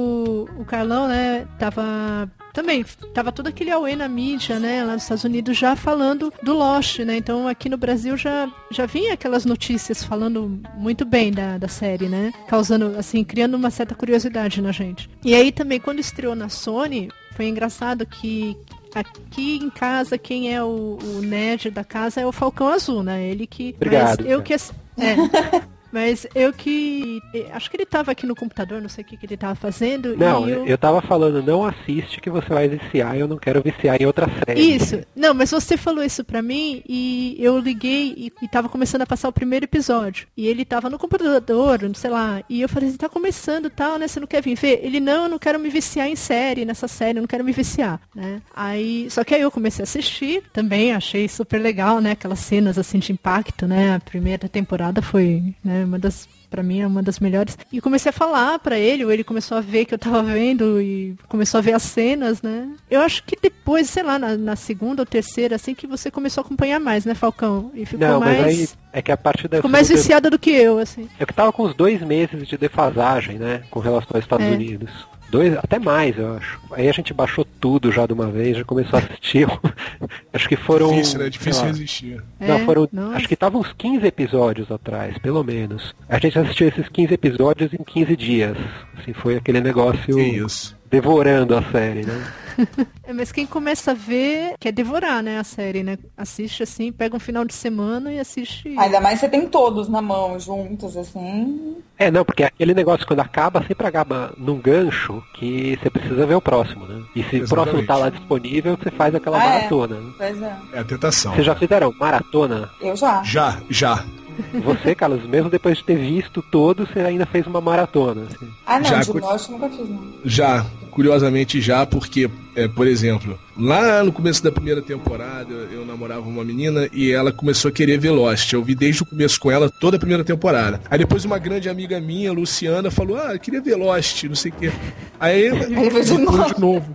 o, o Carlão, né, tava... Também, tava todo aquele auê na mídia, né, lá nos Estados Unidos já falando do Lost, né, então aqui no Brasil já, já vinha aquelas notícias falando muito bem da, da série, né, causando, assim, criando uma certa curiosidade na gente. E aí também, quando estreou na Sony, foi engraçado que aqui em casa, quem é o, o nerd da casa é o Falcão Azul, né, ele que... Obrigado, Mas eu cara. que... ass- É... Mas eu que... Acho que ele tava aqui no computador, não sei o que, que ele tava fazendo. Não, e eu... eu tava falando, não assiste que você vai viciar, eu não quero viciar em outra série. Isso. Não, mas você falou isso pra mim e eu liguei e, e tava começando a passar o primeiro episódio. E ele tava no computador, sei lá. E eu falei assim, tá começando tal, né? Você não quer vir ver? Ele, não, eu não quero me viciar em série, nessa série, eu não quero me viciar, né? Aí, só que aí eu comecei a assistir, também achei super legal, né? Aquelas cenas assim de impacto, né? A primeira temporada foi, né, uma das... Pra mim é uma das melhores. E comecei a falar pra ele, ou ele começou a ver que eu tava vendo e começou a ver as cenas, né? Eu acho que depois, sei lá, na, na segunda ou terceira, assim, que você começou a acompanhar mais, né, Falcão? E ficou Não, mais... mas aí é que a partir da Ficou mais segunda- viciada do que eu, assim. Eu que tava com uns dois meses de defasagem, né? Com relação aos Estados É. Unidos. Dois, até mais, eu acho. Aí a gente baixou tudo já de uma vez, já começou a assistir. Acho que foram. Difícil, né? sei Difícil lá, resistir. Não, É, foram. nossa. Acho que estavam uns quinze episódios atrás, pelo menos. A gente assistiu esses quinze episódios em quinze dias. Assim, foi aquele negócio Que isso. devorando a série, né? É, mas quem começa a ver quer devorar, né, a série, né? Assiste assim, pega um final de semana e assiste. Ainda mais você tem todos na mão, juntos, assim. É, não, porque aquele negócio quando acaba, sempre acaba num gancho que você precisa ver o próximo, né? E se o Exatamente. próximo tá lá disponível, você faz aquela Ah, é? maratona. Né? Pois é. É a tentação. Vocês já fizeram maratona? Eu já. Já, já. Você, Carlos, mesmo depois de ter visto todos, você ainda fez uma maratona. Assim. Ah, não, Já de cu- Lost eu nunca fiz, não. Já, curiosamente já, porque, é, por exemplo, lá no começo da primeira temporada, eu namorava uma menina e ela começou a querer ver Lost. Eu vi desde o começo com ela toda a primeira temporada. Aí depois uma grande amiga minha, Luciana, falou, ah, eu queria ver Lost, não sei o quê. Aí eu Ele fez de vi tudo novo. de novo.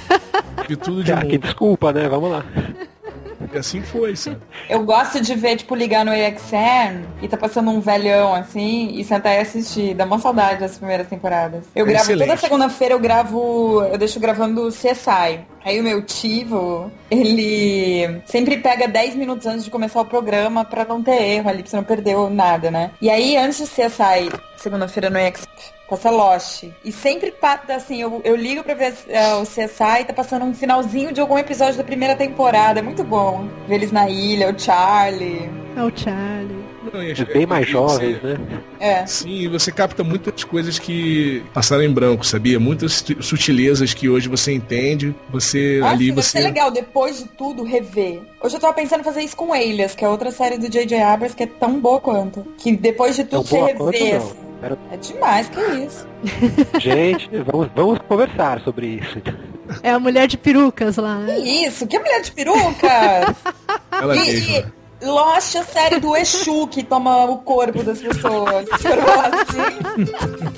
Vi tudo de Ah, que novo. desculpa, né? Vamos lá. E assim foi, sabe? Eu gosto de ver, tipo, ligar no A X N e tá passando um velhão, assim, e sentar e assistir. Dá uma saudade das primeiras temporadas. Eu gravo, Excelente. toda segunda-feira eu gravo, eu deixo gravando C S I. Aí o meu Tivo, ele sempre pega dez minutos antes de começar o programa pra não ter erro ali, pra você não perder nada, né? E aí, antes do C S I, segunda-feira no A X N, passa Lost. E sempre, assim, eu, eu ligo pra ver uh, o C S I e tá passando um finalzinho de algum episódio da primeira temporada. É muito bom. Ver eles na ilha, o Charlie. É o Charlie. Não, e é bem mais e jovens, você, né? É. Sim, você capta muitas coisas que passaram em branco, sabia? Muitas sutilezas que hoje você entende, você Ah, ali sim, você... Vai ser legal, depois de tudo, rever. Hoje eu tava pensando em fazer isso com Alias, que é outra série do J J Abrams que é tão boa quanto. Que depois de tudo Tão você boa rever. quanto, Assim. Era... É demais, que isso. Gente, vamos, vamos conversar sobre isso. É a mulher de perucas lá, né? Que isso? Que mulher de peruca? Ela e, mesma. e Lost, a série do Exu que toma o corpo das pessoas. Assim.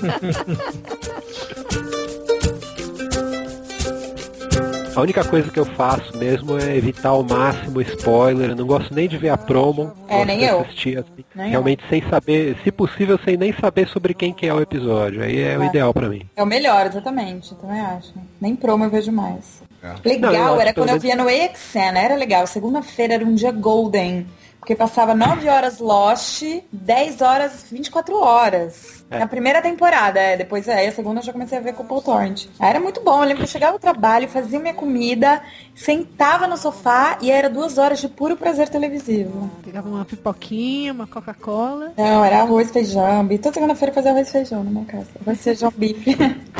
A única coisa que eu faço mesmo é evitar ao máximo spoiler. Eu não gosto nem de ver a promo. É, gosto nem de eu. assistir, assim, Nem realmente eu. Sem saber, se possível, sem nem saber sobre quem que é o episódio. Aí é, é. o ideal pra mim. É o melhor, exatamente. Também acho. Nem promo eu vejo mais. É. Legal, não, era quando eu menos... via no A X N, era legal. Segunda-feira era um dia golden. Porque passava nove horas Lost, dez horas, vinte e quatro horas. É. Na primeira temporada, é. Depois aí a segunda eu já comecei a ver com o Paul Torrent. Aí era muito bom. Eu lembro que eu chegava no trabalho, fazia minha comida, sentava no sofá e era duas horas de puro prazer televisivo. Pegava uma pipoquinha, uma Coca-Cola. Não, era arroz, feijão. E toda segunda-feira eu fazia arroz e feijão na minha casa. Arroz, feijão, bife.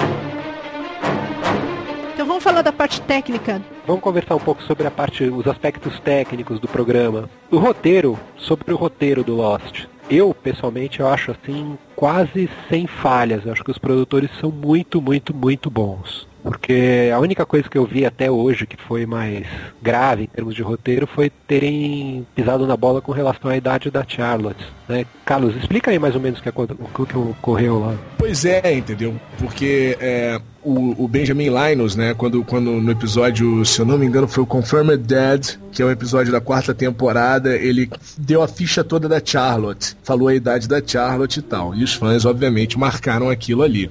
Então vamos falar da parte técnica. Vamos conversar um pouco sobre a parte, os aspectos técnicos do programa. O roteiro, sobre o roteiro do Lost. Eu, pessoalmente, eu acho assim, quase sem falhas. Eu acho que os produtores são muito, muito, muito bons. Porque a única coisa que eu vi até hoje que foi mais grave em termos de roteiro foi terem pisado na bola com relação à idade da Charlotte, né? Carlos, explica aí mais ou menos o que, o que ocorreu lá. Pois é, entendeu? Porque é, o, o Benjamin Linus, né, quando, quando no episódio, se eu não me engano, foi o Confirmed Dead, que é o episódio da quarta temporada, ele deu a ficha toda da Charlotte, falou a idade da Charlotte e tal. E os fãs, obviamente, marcaram aquilo ali.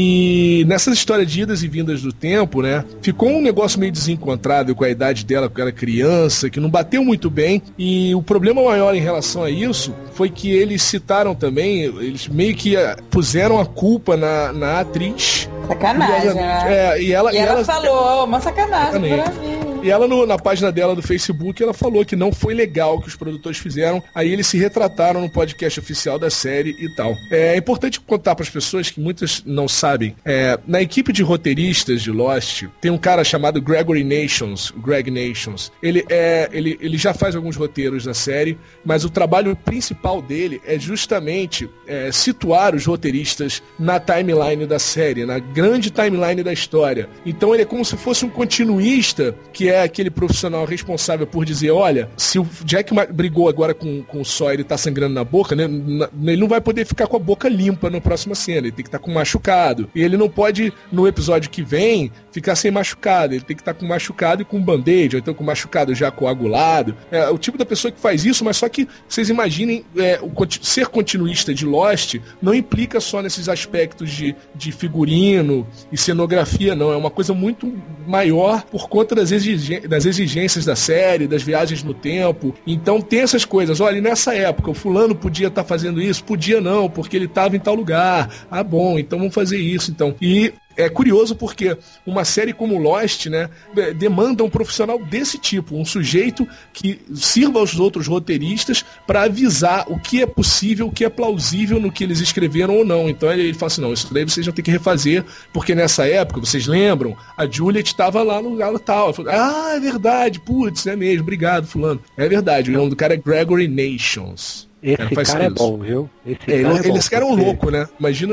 E nessas histórias de idas e vindas do tempo, né, ficou um negócio meio desencontrado com a idade dela, porque ela era criança, que não bateu muito bem. E o problema maior em relação a isso foi que eles citaram também, eles meio que puseram a culpa na, na atriz. Sacanagem, né? É, e ela, e e ela, ela falou, uma sacanagem pra mim. E ela, no, na página dela do Facebook, ela falou que não foi legal o que os produtores fizeram. Aí eles se retrataram no podcast oficial da série e tal. É importante contar para as pessoas que muitas não sabem. É, na equipe de roteiristas de Lost, tem um cara chamado Gregory Nations, Greg Nations. Ele, é, ele, ele já faz alguns roteiros da série, mas o trabalho principal dele é justamente é, situar os roteiristas na timeline da série, na grande timeline da história. Então ele é como se fosse um continuista, que é aquele profissional responsável por dizer, olha, se o Jack brigou agora com, com o Sawyer e tá sangrando na boca, né, ele não vai poder ficar com a boca limpa na próxima cena, ele tem que estar tá com machucado. E ele não pode, no episódio que vem, ficar sem machucado, ele tem que estar tá com machucado e com band-aid, ou então com machucado já coagulado. É o tipo da pessoa que faz isso, mas só que vocês imaginem, é, o, ser continuista de Lost não implica só nesses aspectos de, de figurino e cenografia, não. É uma coisa muito maior por conta das exigências das exigências da série, das viagens no tempo. Então tem essas coisas. Olha, nessa época o fulano podia estar tá fazendo isso, podia não, porque ele estava em tal lugar. Ah, bom, então vamos fazer isso então. E é curioso porque uma série como Lost, né, demanda um profissional desse tipo, um sujeito que sirva aos outros roteiristas para avisar o que é possível, o que é plausível no que eles escreveram ou não. Então ele fala assim, não, isso daí vocês vão ter que refazer, porque nessa época, vocês lembram, a Juliet estava lá no lugar tal. Falou, ah, é verdade, putz, é mesmo, obrigado, fulano. É verdade, o nome do cara é Gregory Nations. Esse cara, cara é bom, viu? Esse é, cara ele, é esse bom, cara é um porque... louco, né? Imagina.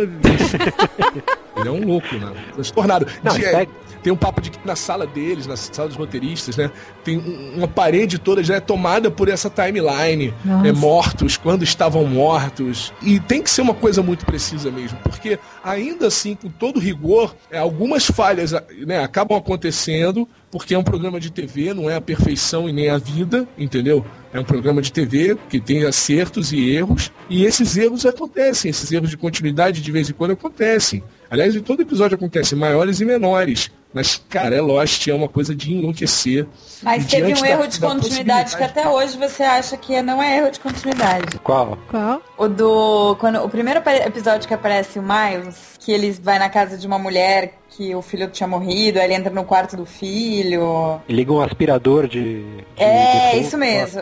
Ele é um louco, né? Transtornado. Não, de, é, tem um papo de que na sala deles, na sala dos roteiristas, né? Tem uma parede toda já é tomada por essa timeline. É, mortos, quando estavam mortos. E tem que ser uma coisa muito precisa mesmo, porque ainda assim, com todo rigor, é, algumas falhas, né, acabam acontecendo, porque é um programa de T V, não é a perfeição e nem a vida, entendeu? É um programa de T V que tem acertos e erros, e esses erros acontecem, esses erros de continuidade de vez em quando acontecem. Aliás, em todo episódio acontece, maiores e menores. Mas, cara, é Lost, é uma coisa de enlouquecer. Mas teve um erro de continuidade que até hoje você acha que não é erro de continuidade. Qual? Qual? O do... Quando, o primeiro episódio que aparece o Miles, que ele vai na casa de uma mulher que o filho tinha morrido, aí ele entra no quarto do filho. E liga um aspirador de... de é, de isso mesmo.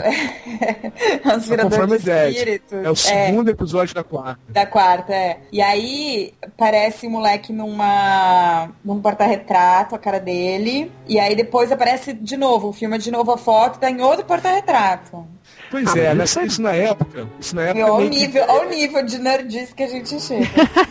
Aspirador de espíritos. É o segundo é. episódio da quarta. Da quarta, é. E aí, aparece o moleque numa... num porta-retrato, a cara dele. E aí depois aparece de novo, filma de novo a foto, tá em outro porta-retrato. Pois ah, é, mas isso na época. Isso na época. Olha o nível, que... o nível de nerdice que a gente chega.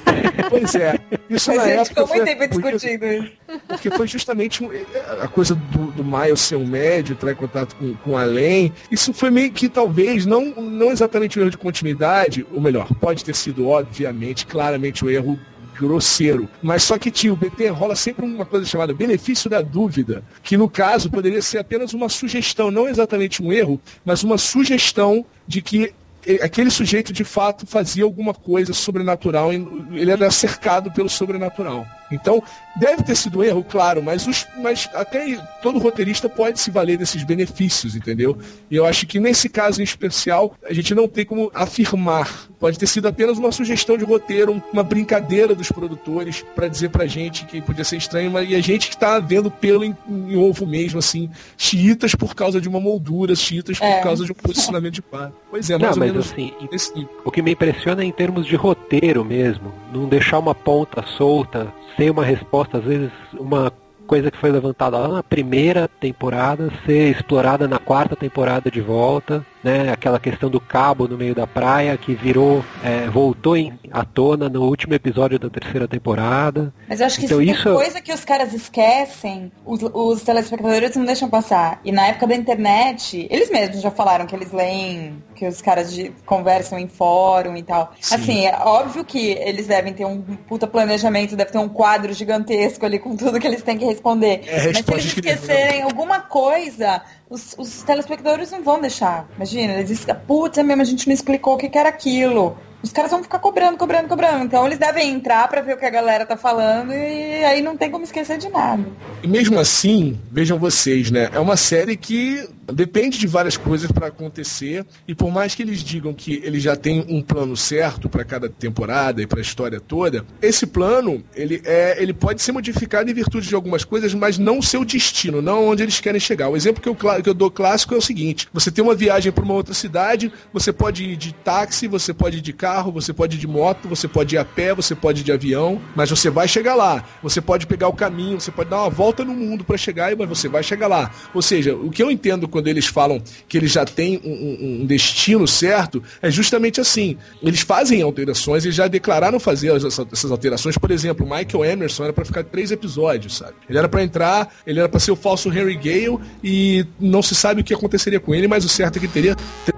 Pois é. Isso mas na a gente época. ficou muito tempo discutindo isso. Porque foi justamente a coisa do, do Miles ser um médio, entrar em contato com, com além. Isso foi meio que talvez, não, não exatamente um erro de continuidade, ou melhor, pode ter sido, obviamente, claramente um erro grosseiro, mas só que tinha o B T, rola sempre uma coisa chamada benefício da dúvida, que no caso poderia ser apenas uma sugestão, não exatamente um erro, mas uma sugestão de que aquele sujeito de fato fazia alguma coisa sobrenatural, ele era cercado pelo sobrenatural. Então, deve ter sido um erro, claro, mas, os, mas até todo roteirista pode se valer desses benefícios, entendeu? E eu acho que nesse caso em especial, a gente não tem como afirmar. Pode ter sido apenas uma sugestão de roteiro, uma brincadeira dos produtores para dizer pra gente que podia ser estranho, mas e a gente que tá vendo pelo em, em ovo mesmo, assim, xiitas por causa de uma moldura, xiitas por é. causa de um posicionamento de par. Pois é, mais não, ou mas menos assim, esse... o que me impressiona é em termos de roteiro mesmo, não deixar uma ponta solta, sem uma resposta, às vezes uma coisa que foi levantada lá na primeira temporada ser explorada na quarta temporada de volta, né? Aquela questão do cabo no meio da praia que virou, é, voltou em, à tona no último episódio da terceira temporada. Mas eu acho que então, isso isso é coisa que os caras esquecem, os, os telespectadores não deixam passar. E na época da internet, eles mesmos já falaram que eles leem, que os caras de, conversam em fórum e tal. Sim. Assim, é óbvio que eles devem ter um puta planejamento, deve ter um quadro gigantesco ali com tudo que eles têm que responder. É, mas se eles esquecerem alguma coisa, os, os telespectadores não vão deixar. Imagina, eles dizem, putz, é mesmo, a gente não explicou o que, que era aquilo. Os caras vão ficar cobrando, cobrando, cobrando. Então eles devem entrar pra ver o que a galera tá falando e aí não tem como esquecer de nada. E mesmo assim, vejam vocês, né? É uma série que depende de várias coisas para acontecer e por mais que eles digam que eles já têm um plano certo para cada temporada e para a história toda, esse plano ele, é, ele pode ser modificado em virtude de algumas coisas, mas não o seu destino, não onde eles querem chegar. O exemplo que eu, que eu dou clássico é o seguinte: você tem uma viagem para uma outra cidade, você pode ir de táxi, você pode ir de carro, você pode ir de moto, você pode ir a pé, você pode ir de avião, mas você vai chegar lá. Você pode pegar o caminho, você pode dar uma volta no mundo para chegar, mas você vai chegar lá. Ou seja, o que eu entendo quando eles falam que eles já têm um, um destino certo, é justamente assim. Eles fazem alterações, eles já declararam fazer essas alterações. Por exemplo, o Michael Emerson era para ficar três episódios, sabe? Ele era para entrar, ele era para ser o falso Henry Gale e não se sabe o que aconteceria com ele, mas o certo é que teria...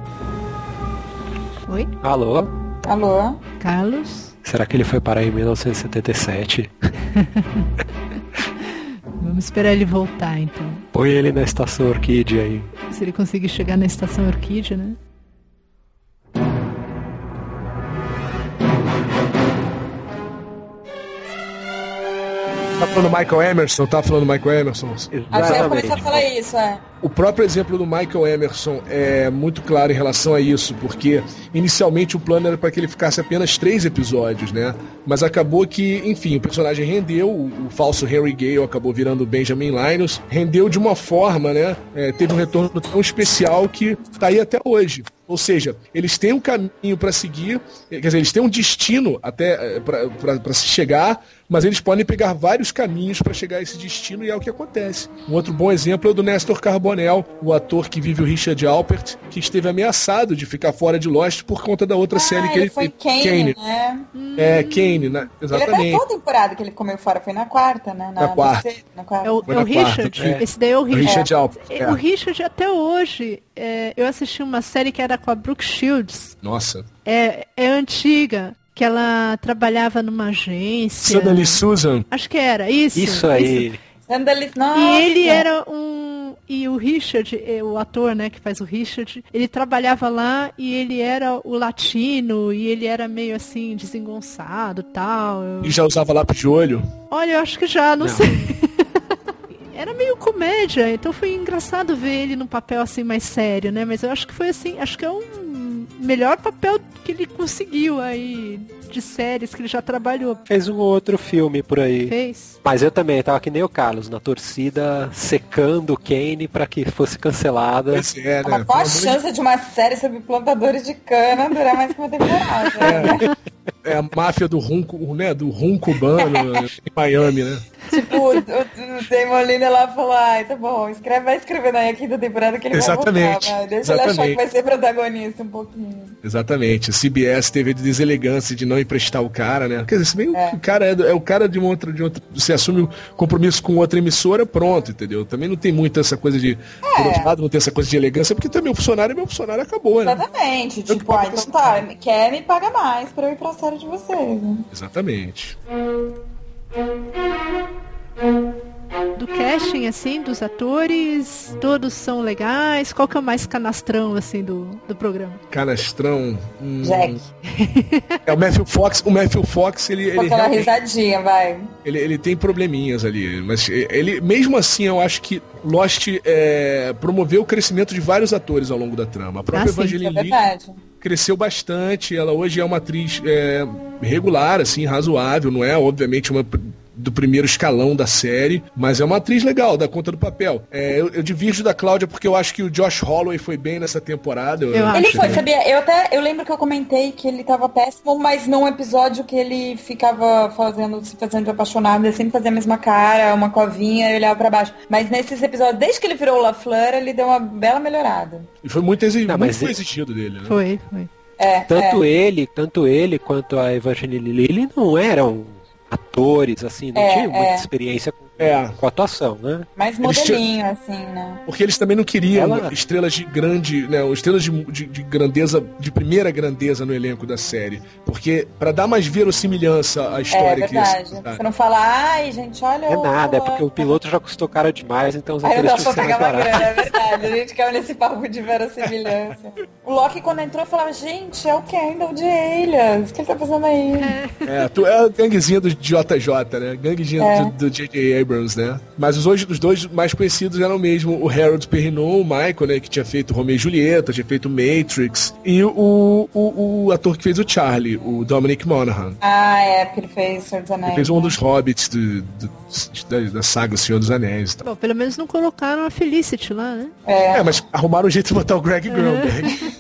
Oi? Alô? Alô? Carlos? Será que ele foi parar em mil novecentos e setenta e sete? Vamos esperar ele voltar, então. Põe ele na Estação Orquídea aí. Se ele conseguir chegar na Estação Orquídea, né? Tá falando Michael Emerson? Tá falando Michael Emerson? Acho que eu comecei a falar isso, é. O próprio exemplo do Michael Emerson é muito claro em relação a isso, porque inicialmente o plano era para que ele ficasse apenas três episódios, né? Mas acabou que, enfim, o personagem rendeu, o, o falso Henry Gale acabou virando Benjamin Linus, rendeu de uma forma, né? É, teve um retorno tão especial que tá aí até hoje. Ou seja, eles têm um caminho para seguir, quer dizer, eles têm um destino até para se chegar, mas eles podem pegar vários caminhos para chegar a esse destino e é o que acontece. Um outro bom exemplo é o do Nestor Carbonell, o ator que vive o Richard Alpert, que esteve ameaçado de ficar fora de Lost por conta da outra ah, série que ele, ele foi fez. Kane, né? É, Kane, né? Exatamente. Ele até toda temporada que ele comeu fora, foi na quarta, né? Na, na quarta. C, na quarta. É o, é o Richard, quarta, é. Esse daí é o Richard. O Richard Alpert, é. é. O Richard até hoje, é, eu assisti uma série que era com a Brooke Shields. Nossa. É, é antiga, que ela trabalhava numa agência. Suddenly Susan. Acho que era, isso. Isso aí. Isso. Suddenly, nossa. E ele era um... E o Richard, o ator, né, que faz o Richard, ele trabalhava lá e ele era o latino e ele era meio assim, desengonçado e tal. E já usava lápis de olho? Olha, eu acho que já, não, não. sei. Era meio comédia, então foi engraçado ver ele num papel assim mais sério, né? Mas eu acho que foi assim, acho que é um melhor papel que ele conseguiu aí de séries que ele já trabalhou. Fez um outro filme por aí. Fez. Mas eu também tava que nem o Carlos, na torcida, secando o Kane pra que fosse cancelada. Pois é, né? Mas qual a chance de uma série sobre plantadores de cana durar mais que uma temporada? Né? É a máfia do rum, né? Do rum cubano em Miami, né? Tipo, o, o, o Damon Lindelof lá falou, ai, tá bom, escreve, vai escrevendo aí a quinta temporada que ele Exatamente. vai voltar, vai. Deixa Exatamente. ele achar que vai ser protagonista um pouquinho. Exatamente. A C B S teve a deselegância de não emprestar o cara, né? Quer dizer, se bem é. o cara é, é o cara de uma outra, de outra. Você assume o compromisso com outra emissora, pronto, entendeu? Também não tem muito essa coisa de. É. Por outro lado, não tem essa coisa de elegância, porque também o funcionário é meu funcionário, acabou, né? Exatamente. Eu tipo, ah, então tá, quer me paga mais pra eu ir pra série de vocês, né? Exatamente. Do casting, assim, dos atores, todos são legais. Qual que é o mais canastrão, assim, do, do programa? Canastrão? Hum, Jack. É o Matthew Fox. O Matthew Fox, ele... Com ele aquela risadinha, vai. Ele, ele tem probleminhas ali. Mas ele, mesmo assim, eu acho que Lost é, promoveu o crescimento de vários atores ao longo da trama. A própria ah, Evangeline é verdade. cresceu bastante. Ela hoje é uma atriz é, regular, assim, razoável. Não é, obviamente, uma... do primeiro escalão da série, mas é uma atriz legal, dá conta do papel. É, eu, eu divirjo da Cláudia porque eu acho que o Josh Holloway foi bem nessa temporada. Eu eu ele acho, foi, né? sabia? Eu até eu lembro que eu comentei que ele tava péssimo, mas num episódio que ele ficava fazendo, se fazendo de apaixonado, ele sempre fazia a mesma cara, uma covinha e olhava pra baixo. Mas nesses episódios, desde que ele virou o LaFleur, ele deu uma bela melhorada. E foi muito, exig... Não, muito ele... exigido dele, né? Foi, foi. É, tanto é. ele, tanto ele quanto a Evangeline Lilly não eram atores, assim, não É, tinham muita é. experiência com, É. com atuação, né? Mais Eles modelinho, assim, né? Porque eles também não queriam Ela- estrelas de grande, né, estrelas de, de, de grandeza, de primeira grandeza no elenco da série. Porque pra dar mais verossimilhança à É história que eles verdade. precisaram. Você não fala, ai, gente, olha É o nada, é fulano. porque o piloto já custou caro demais, então os Aí atores eu tinham só que ser mais pegava grana, baratos. é verdade. A gente caiu nesse papo de verossimilhança. O Loki, quando entrou, falava, gente, é o Kendall de Alias. O que ele tá fazendo aí? É, tu é a ganguezinha do J J, né? Ganguezinha É. do, do J J Abrams, né? Mas os, hoje, os dois mais conhecidos eram mesmo o Harold Perrineau, o Michael, né? Que tinha feito Romeo e Julieta, tinha feito Matrix. E o, o, o ator que fez o Charlie, o Dominic Monaghan. Ah, é, porque ele fez Senhor dos Anéis. Ele fez um né? dos hobbits do, do, da, da saga O Senhor dos Anéis e tal. Bom, pelo menos não colocaram a Felicity lá, né? É. É, mas arrumaram um jeito de botar o Greg Grunberg.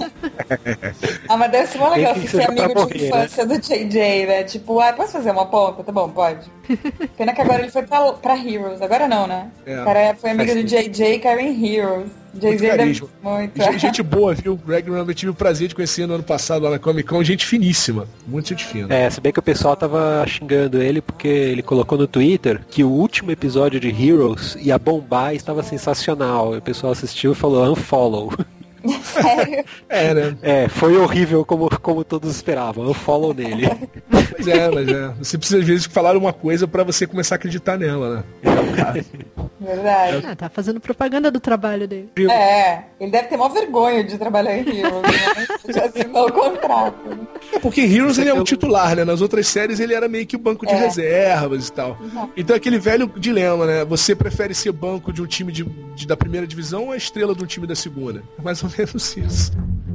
Ah, mas deve ser mó legal Tem que você ser ser amigo pra de morrer, infância do J J, né? Tipo, ah, posso fazer uma ponta? Tá bom, pode. Pena que agora ele foi pra, pra Heroes. Agora não, né? É. O cara foi amigo do J J, caiu em Heroes. J Muito J deve carisma. muito. Gente- Gente boa, viu? Greg Grunberg, eu tive o prazer de conhecer no ano passado lá na Comic Con. Gente finíssima. Muito gente fina. É, se bem que o pessoal tava xingando ele porque ele colocou no Twitter que o último episódio de Heroes ia bombar e estava sensacional. E o pessoal assistiu e falou unfollow. Sério? É, né? É, foi horrível como, como todos esperavam, unfollow nele. Pois é, mas é. Você precisa às vezes falar uma coisa pra você começar a acreditar nela, né? É o caso. Verdade. Ah, tá fazendo propaganda do trabalho dele. É, ele deve ter mó vergonha de trabalhar em Heroes, né? Já assinou o contrato. É porque em Heroes ele é um titular, né? Nas outras séries ele era meio que o banco de É. reservas e tal. Exato. Então é aquele velho dilema, né? Você prefere ser banco de um time de, de- da primeira divisão ou a estrela de um time da segunda? É mais ou menos isso.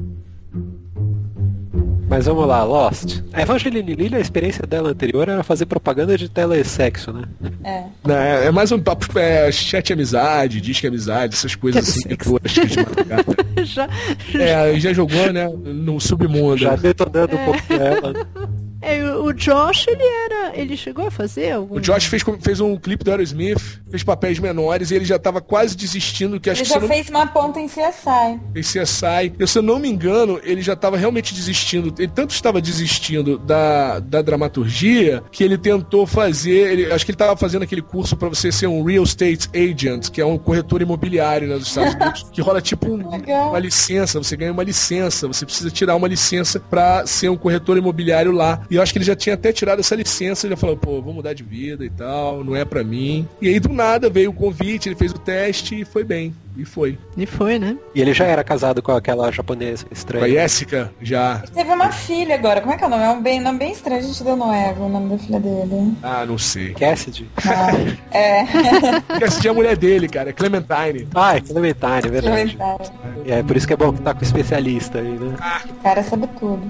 Mas vamos lá, Lost. A Evangeline Lilly, a experiência dela anterior era fazer propaganda de telesexo, né? É. Né, é mais um papo, é, chat amizade, disque amizade, essas coisas assim. Telesexo. Que eu acho que de madrugada. já, É, já jogou, né? No submundo. Já detonando um pouco dela. é, o o Josh, ele era. Ele chegou a fazer algum. O Josh fez, fez um clipe do Aerosmith, fez papéis menores e ele já tava quase desistindo, que acho Ele que já se eu não... fez uma ponta em C S I. fez C S I. Eu, se eu não me engano, ele já estava realmente desistindo. Ele tanto estava desistindo da, da dramaturgia que ele tentou fazer. Ele, acho que ele estava fazendo aquele curso para você ser um real estate agent, que é um corretor imobiliário, né, dos Estados Unidos, que rola tipo um- Legal. uma licença. Você ganha uma licença. Você precisa tirar uma licença para ser um corretor imobiliário lá. E eu acho que ele já tinha até tirado essa licença. Já falou, pô, vou mudar de vida e tal. Não é para mim. E aí do nada veio o convite. Ele fez o teste e foi bem. E foi. E foi, né? E ele já era casado com aquela japonesa estranha. Com a Jessica, já. Ele teve uma filha agora. Como é que é o nome? É um bem, nome bem estranho. A gente deu no ego o nome da filha dele. Ah, não sei. Cassidy? Ah, é. Cassidy é a mulher dele, cara. É Clementine. Ah, é Clementine, é verdade. Clementine. É, por isso que é bom que tá com especialista aí, né? O cara sabe tudo.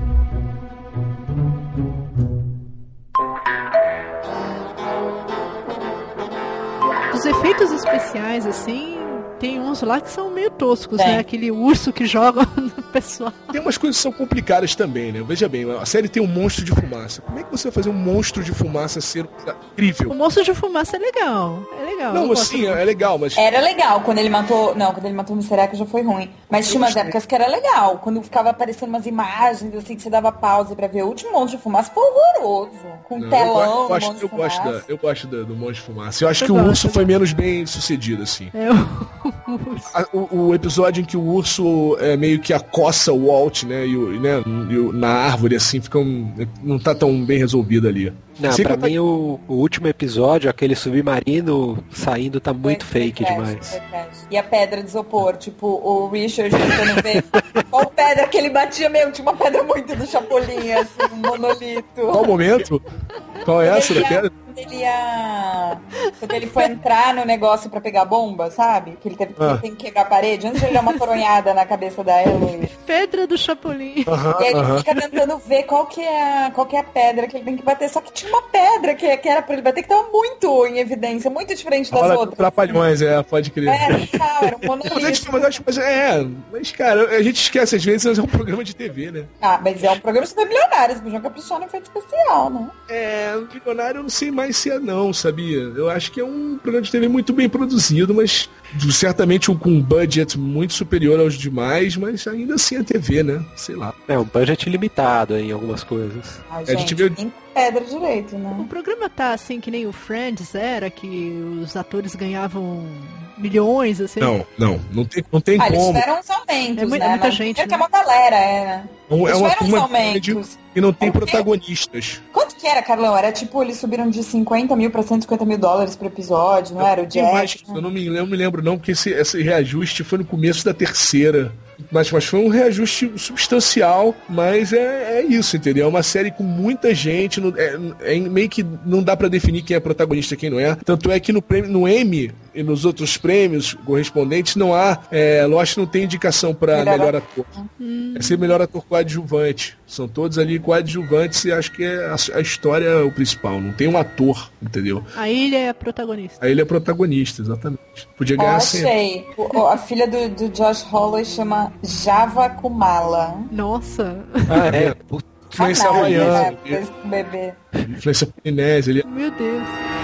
Os efeitos especiais, assim, tem uns lá que são meio toscos, Tem. né? Aquele urso que joga no pessoal. Tem umas coisas que são complicadas também, né? Veja bem, a série tem um monstro de fumaça. Como é que você vai fazer um monstro de fumaça ser incrível? O monstro de fumaça é legal. É legal. eu Não, gosto assim, muito. é legal, mas... Era legal quando ele matou. Não, quando ele matou o mister Eko já foi ruim. Mas tinha umas épocas que era legal. Quando ficava aparecendo umas imagens, assim, que você dava pausa pra ver. O último monstro de fumaça foi horroroso. Com Não, telão, eu gosto, monstro eu de gosto, fumaça. da, eu gosto da- do monstro de fumaça. Eu acho Eu que o gosto, urso eu foi gosto. menos bem sucedido, assim. É o urso. A- o, o episódio em que o urso é, meio que acossa o Walt, né? E, o, e, né, e o- na árvore, assim, fica um, não tá tão bem resolvido ali. Não, Sem pra contar- mim o, o último episódio, aquele submarino saindo, tá muito Foi- fake foi trash, demais. foi trash. E a pedra de isopor, tipo, o Richard tentando ver qual pedra que ele batia mesmo. Tinha uma pedra muito do Chapolin, assim, um monolito. Qual o momento? Qual é essa da Ele ia- pedra? Quando ele ia... Quando ele foi entrar no negócio pra pegar a bomba, sabe? Que ele teve que, Ah. tem que quebrar a parede. Antes de ele dar uma coronhada na cabeça da Eloy. Pedra do Chapolin. Aham, E aí ele aham. fica tentando ver qual que, é a, qual que é a pedra que ele tem que bater. Só que tinha uma pedra que, que era pra ele bater que tava muito em evidência, muito diferente das Olha, outras. Trapalhões, é, pode crer. É, total, era um Mas, é, monolito. tipo, mas, eu acho- mas é, mas cara, a gente esquece às vezes, mas é um programa de T V, né? Ah, mas é um programa super milionário, eles podiam caprichar no efeito especial, né? É, o Milionário eu não sei mais se é não, sabia? Eu acho que é um programa de T V muito bem produzido, mas certamente um, com um budget muito superior aos demais, mas ainda assim é T V, né? Sei lá. É um budget limitado em algumas coisas. Ai, A gente gente, viu- nem pedra direito, O né? programa tá assim que nem o Friends era, que os atores ganhavam milhões, assim. Não, não, não tem, não tem Ah, eles como. tiveram uns aumentos, É muita- né? muita Mas gente, primeiro que é né? uma galera, é, né? É uma Eles tiveram uns turma grande aumentos. e não tem É o quê? protagonistas. Quanto que era, Carlão? Era tipo, eles subiram de cinquenta mil pra cento e cinquenta mil dólares por episódio, não era? O Tem Jack, mais, né? eu não me, lembro, me lembro não, porque esse, esse reajuste foi no começo da terceira. Mas, mas foi um reajuste substancial, mas é, é isso, entendeu? É uma série com muita gente, no- é, é meio que não dá pra definir quem é protagonista e quem não é. Tanto é que no, prêmio, no Emmy e nos outros prêmios correspondentes não há, é, Lost não tem indicação pra Melhor melhor ator. É ser melhor ator coadjuvante. São todos ali coadjuvantes e acho que é a, a história é o principal. Não tem um ator, entendeu? A ilha é a protagonista. Aí ele é protagonista, exatamente. Podia Ó, ganhar sempre. achei. O- A filha do, do Josh Holloway chama Java Kumala. Nossa, Ah, é. Puta, Influência Canalha, havaiana, né, esse bebê. influência polinésia. Ele... meu Deus.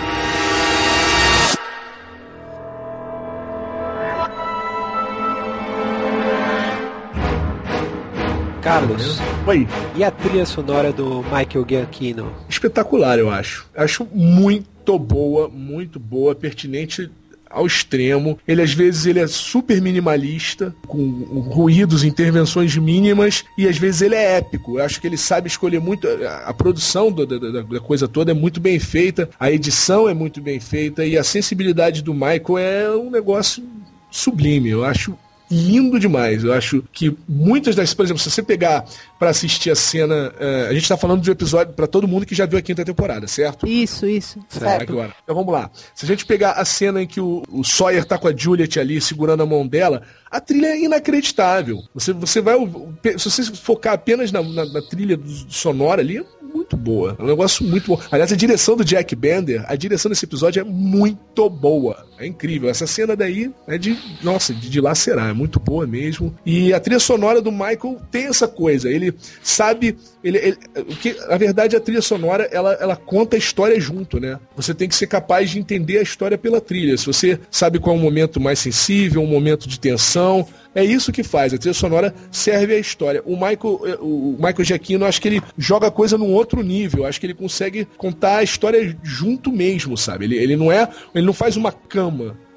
Carlos, Oi. e a trilha sonora do Michael Giacchino? Espetacular, eu acho. Acho muito boa, muito boa, pertinente ao extremo. Ele às vezes ele é super minimalista, com ruídos, intervenções mínimas, e às vezes ele é épico. Eu acho que ele sabe escolher muito. A, a produção do, da, da- da coisa toda é muito bem feita, a edição é muito bem feita, e a sensibilidade do Michael é um negócio sublime. Eu acho lindo demais. Eu acho que muitas das, por exemplo, se você pegar pra assistir a cena, eh, a gente tá falando de um episódio pra todo mundo que já viu a quinta temporada, certo? Isso, isso. Certo. Agora. Então vamos lá. Se a gente pegar a cena em que o, o Sawyer tá com a Juliet ali segurando a mão dela, a trilha é inacreditável. Você, você vai. Se você focar apenas na, na, na trilha do, sonora ali, é muito boa. É um negócio muito bom. Aliás, a direção do Jack Bender, a direção desse episódio é muito boa. É incrível. Essa cena daí é de. Nossa, de dilacerar. É muito boa mesmo. E a trilha sonora do Michael tem essa coisa. Ele sabe. Ele, ele, o que, na verdade, a trilha sonora ela, ela conta a história junto, né? Você tem que ser capaz de entender a história pela trilha. Se você sabe qual é um momento mais sensível, um momento de tensão. É isso que faz, a trilha sonora serve à história. O Michael, o Michael Giacchino, acho que ele joga a coisa num outro nível, acho que ele consegue contar a história junto mesmo, sabe? Ele, ele não é, ele não faz uma cama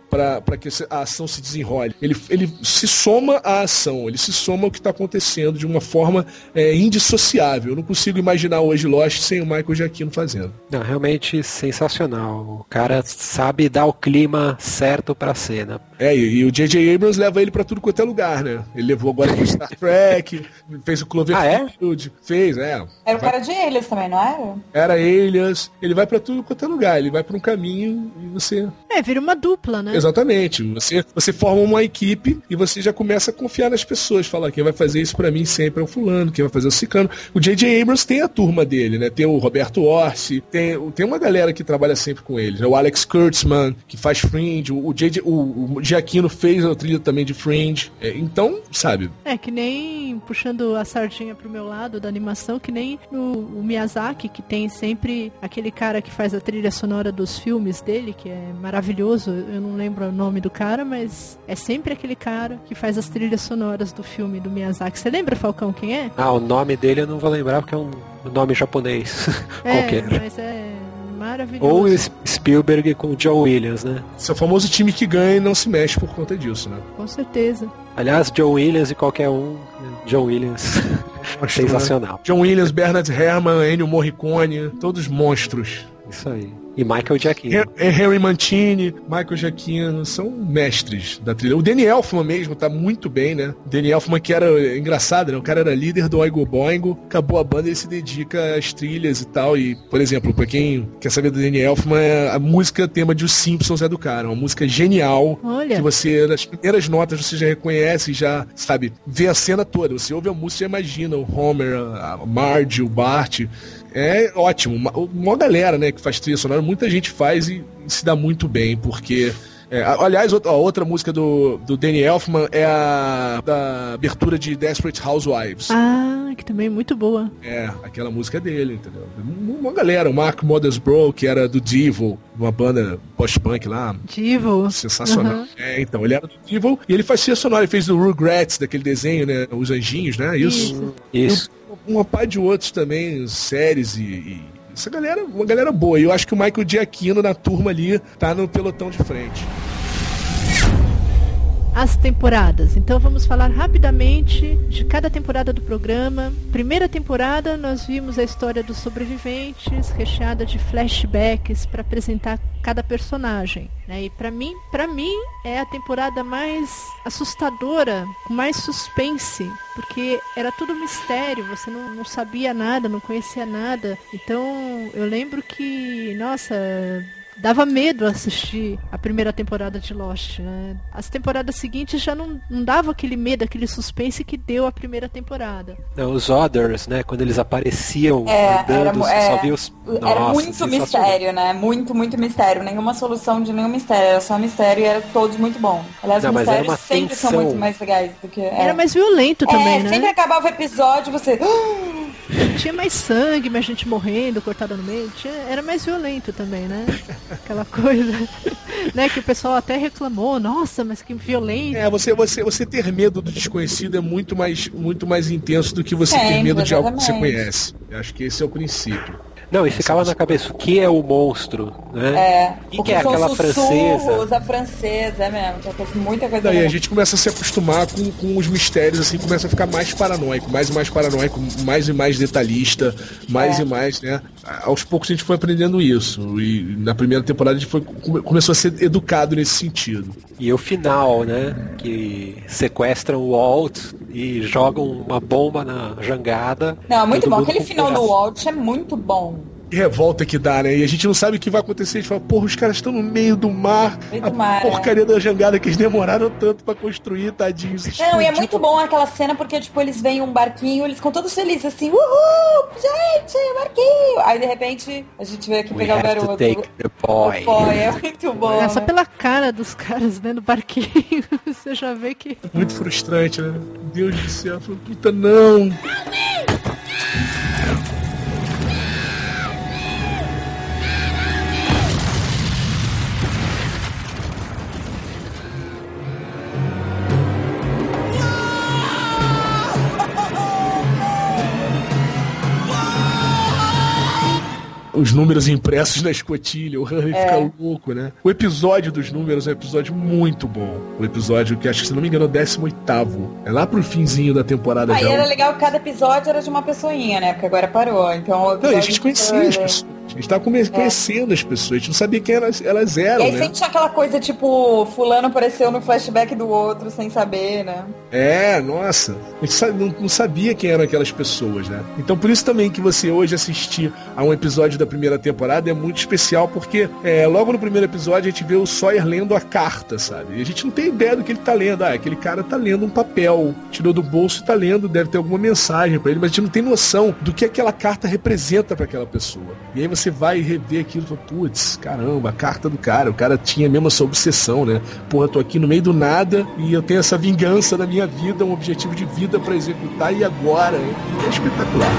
para que a ação se desenrole. Ele, ele se soma à ação, ele se soma ao que está acontecendo de uma forma é, indissociável. Eu não consigo imaginar hoje Lost sem o Michael Giacchino fazendo. Não, realmente sensacional. O cara sabe dar o clima certo pra cena. É, e, e o J J Abrams leva ele pra tudo quanto é lugar, né? Ele levou agora pro Star Trek, fez o Cloverfield, ah, é? fez, é. Era o cara de Alias também, não era? Era Alias. Ele vai pra tudo quanto é lugar, ele vai pra um caminho e você... É, vira uma dupla, né? Exatamente. Você, você forma uma equipe e você já começa a confiar nas pessoas. Fala, quem vai fazer isso pra mim sempre é o fulano, quem vai fazer o ciclano. O J J Abrams tem a turma dele, né? Tem o Roberto Orci, tem, tem uma galera que trabalha sempre com ele, né? O Alex Kurtzman, que faz Fringe, o, J J, o, o Giacchino fez a trilha também de Fringe. É, então, sabe... É, que nem, puxando a sardinha pro meu lado da animação, que nem no o Miyazaki, que tem sempre aquele cara que faz a trilha sonora dos filmes dele, que é maravilhoso, eu não lembro o nome do cara, mas é sempre aquele cara que faz as trilhas sonoras do filme do Miyazaki. Você lembra, Falcão, quem é? Ah, o nome dele eu não vou lembrar porque é um nome japonês. É, qualquer. Mas é maravilhoso. Ou Spielberg com o John Williams, né? Esse é o famoso time que ganha e não se mexe por conta disso, né? Com certeza. Aliás, John Williams e qualquer um, John Williams, sensacional. Né? John Williams, Bernard Herrmann, Ennio Morricone, todos monstros. Isso aí. E Michael Giacchino. Harry Mancini, Michael Giacchino, são mestres da trilha. O Danny Elfman mesmo tá muito bem, né? O Danny Elfman, que era engraçado, né? O cara era líder do Oingo Boingo, acabou a banda e ele se dedica às trilhas e tal. E, por exemplo, pra quem quer saber do Danny Elfman, a música tema de Os Simpsons é do cara. Uma música genial. Olha. Que você, nas primeiras notas, você já reconhece, já, sabe, vê a cena toda. Você ouve a música e imagina o Homer, a Marge, o Bart. É ótimo, uma, uma galera, né, que faz trilha sonora, muita gente faz e, e se dá muito bem, porque... É, aliás, outra, a outra música do, do Danny Elfman é a da abertura de Desperate Housewives. Ah, que também é muito boa. É, aquela música dele, entendeu? Uma galera, o Mark Mothersbaugh, que era do Devil, uma banda post-punk lá. Devil. Sensacional. Uhum. É, então, ele era do Devil e ele faz trilha sonora, ele fez o Rugrats, daquele desenho, né, Os Anjinhos, né, isso. Isso. E uma par de outros também, séries e... e... essa galera, uma galera boa. E eu acho que o Michael Giacchino na turma ali tá no pelotão de frente. As temporadas. Então vamos falar rapidamente de cada temporada do programa. Primeira temporada nós vimos a história dos sobreviventes, recheada de flashbacks para apresentar cada personagem, né? E para mim, para mim é a temporada mais assustadora, com mais suspense, porque era tudo mistério, você não, não sabia nada, não conhecia nada. Então eu lembro que, nossa, dava medo assistir a primeira temporada de Lost, né? As temporadas seguintes já não, não dava aquele medo, aquele suspense que deu a primeira temporada. Não, os Others, né? Quando eles apareciam é, andando, era, você é, só via os... Era Nossa, muito mistério, né? Muito, muito mistério. Nenhuma solução de nenhum mistério. Era só mistério e era todos muito bons. Aliás, não, os mistérios sempre tensão. são muito mais legais do que... É. Era mais violento também, é, né? Sempre acabava o episódio, você... Tinha mais sangue, mais gente morrendo, cortada no meio. Tinha, era mais violento também, né? Aquela coisa, né? Que o pessoal até reclamou. Nossa, mas que violento. É, você, você, você ter medo do desconhecido é muito mais, muito mais intenso do que você Sempre, ter medo de algo que você exatamente. conhece. Eu acho que esse é o princípio. Não, e ficava na cabeça, o que é o monstro, né? É, e que é aquela francesa? A francesa, é mesmo. Tem muita coisa. Daí a gente começa a se acostumar com, com os mistérios, assim, começa a ficar mais paranoico, mais e mais paranoico, mais e mais detalhista, mais É. e mais, né? Aos poucos a gente foi aprendendo isso. E na primeira temporada a gente foi, come- começou a ser educado nesse sentido. E o final, né? Que sequestram o Walt e jogam uma bomba na jangada. Não, é muito todo bom. mundo Aquele com final do coração. Walt é muito bom. Que revolta que dá, né? E a gente não sabe o que vai acontecer. A gente fala, porra, os caras estão no meio do mar. Meio a do mar, porcaria da jangada que eles demoraram tanto pra construir, tadinhos. Não, e é muito bom aquela cena porque, tipo, eles veem um barquinho, eles ficam todos felizes, assim, uhul, gente, barquinho. Aí, de repente, a gente vê aqui We pegar o have to garoto. take the boy. O boy, é muito bom. É, só né? pela cara dos caras, né, no barquinho, você já vê que... Muito frustrante, né? Deus do céu. Eu falo, puta, não. os números impressos na escotilha, o Hurley É. fica louco, né? O episódio dos números é um episódio muito bom. O episódio que acho que, se não me engano, é o décimo oitavo. É lá pro finzinho da temporada. Aí já. era legal que cada episódio era de uma pessoainha, né? Porque agora parou. Então, o Não, e a episódio gente do conhecia Hurley- as pessoas. A gente tava come- conhecendo as pessoas. A gente não sabia quem elas, elas eram, E aí né? sempre tinha aquela coisa, tipo, fulano apareceu no flashback do outro sem saber, né? É, nossa. A gente sa- não, não sabia quem eram aquelas pessoas, né? Então por isso também que você hoje assistir a um episódio da primeira temporada é muito especial, porque é, logo no primeiro episódio a gente vê o Sawyer lendo a carta, sabe? E a gente não tem ideia do que ele tá lendo. Ah, aquele cara tá lendo um papel, tirou do bolso e tá lendo, deve ter alguma mensagem pra ele, mas a gente não tem noção do que aquela carta representa pra aquela pessoa. E aí você vai rever aquilo e fala, putz, caramba, a carta do cara, o cara tinha mesmo essa obsessão, né? Porra, tô aqui no meio do nada e eu tenho essa vingança na minha vida, um objetivo de vida pra executar, e agora? É espetacular.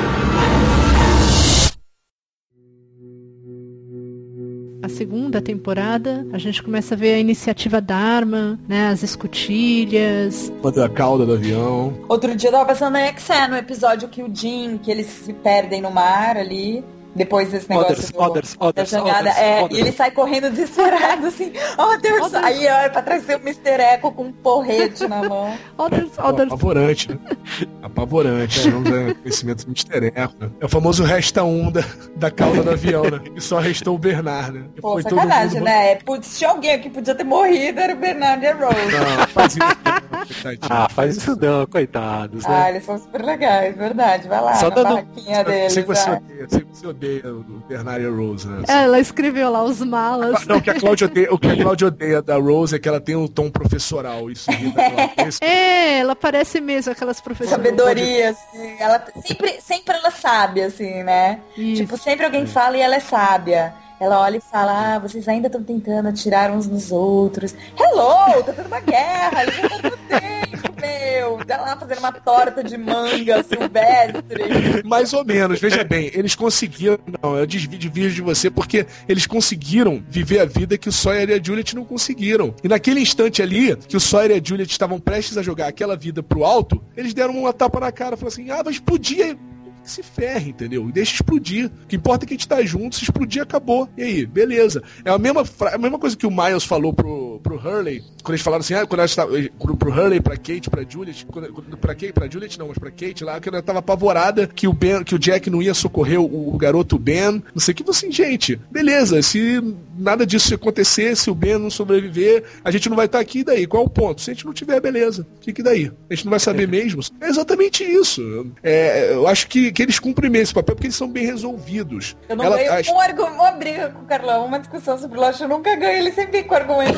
A segunda temporada, a gente começa a ver a iniciativa Dharma, né, as escotilhas. Quando a cauda do avião. Outro dia eu tava pensando na X E, no episódio que o Jim, que eles se perdem no mar ali. Depois desse negócio Others, do, others, da others, jangada. others, é, others. E ele sai correndo desesperado, assim, oh Deus, Others. aí olha pra trás o mister Echo com um porrete na mão. Others, Pô, others. apavorante, né? Apavorante. É, vamos ver conhecimento do mister Echo, né? É o famoso resta um da, da cauda do avião, né? E só restou o Bernard, né? Pô, Foi todo sacanagem, mundo- né? Putz, tinha alguém que podia ter morrido, era o Bernard e a Rose. Não, faz isso. Tadinho. Ah, faz isso não, coitados, né? Ah, eles são super legais, verdade. Vai lá, Só na dando- barraquinha deles. sei que você vai. odeia, sei que você odeia o Bernard e a Rose, né? É, ela escreveu lá os malas. Não, o que a Cláudia odeia, o que a Cláudia odeia da Rose é que ela tem um tom professoral. Isso irrita a Cláudia. Esse- É, ela parece mesmo aquelas professoras. Sabedoria, assim. Ela, sempre, sempre ela sabe, assim, né? Isso. Tipo, sempre alguém fala e ela é sábia. Ela olha e fala, ah, vocês ainda estão tentando atirar uns nos outros. Hello, tá tendo uma guerra, eles não estão tendo tempo, meu. Tá lá fazendo uma torta de manga silvestre. Mais ou menos, veja bem, eles conseguiram. Não, eu desvio de vídeo de você porque eles conseguiram viver a vida que o Sawyer e a Juliet não conseguiram. E naquele instante ali, que o Sawyer e a Juliet estavam prestes a jogar aquela vida pro alto, eles deram uma tapa na cara e falaram assim: ah, vai explodir. Que se ferre, entendeu? E deixa explodir. O que importa é que a gente tá junto, se explodir, acabou. E aí, beleza. É a mesma, fra- a mesma coisa que o Miles falou pro, pro Hurley, quando eles falaram assim, ah, quando ela estava, pro, pro Hurley, pra Kate, pra Juliet, quando, quando, pra Kate, pra Juliet não, mas pra Kate lá, que ela tava apavorada que o, ben, que o Jack não ia socorrer o, o garoto Ben, não sei o que, então assim, gente, beleza, se nada disso acontecer, se o Ben não sobreviver, a gente não vai estar aqui, e daí? Qual é o ponto? Se a gente não tiver, beleza. O que que daí? A gente não vai saber mesmo? É exatamente isso. É, eu acho que que eles cumprem esse papel porque eles são bem resolvidos. Eu não Ela- ganho as- um argumento, uma briga com o Carlão, uma discussão sobre Lost, eu nunca ganho, ele sempre vem com argumento.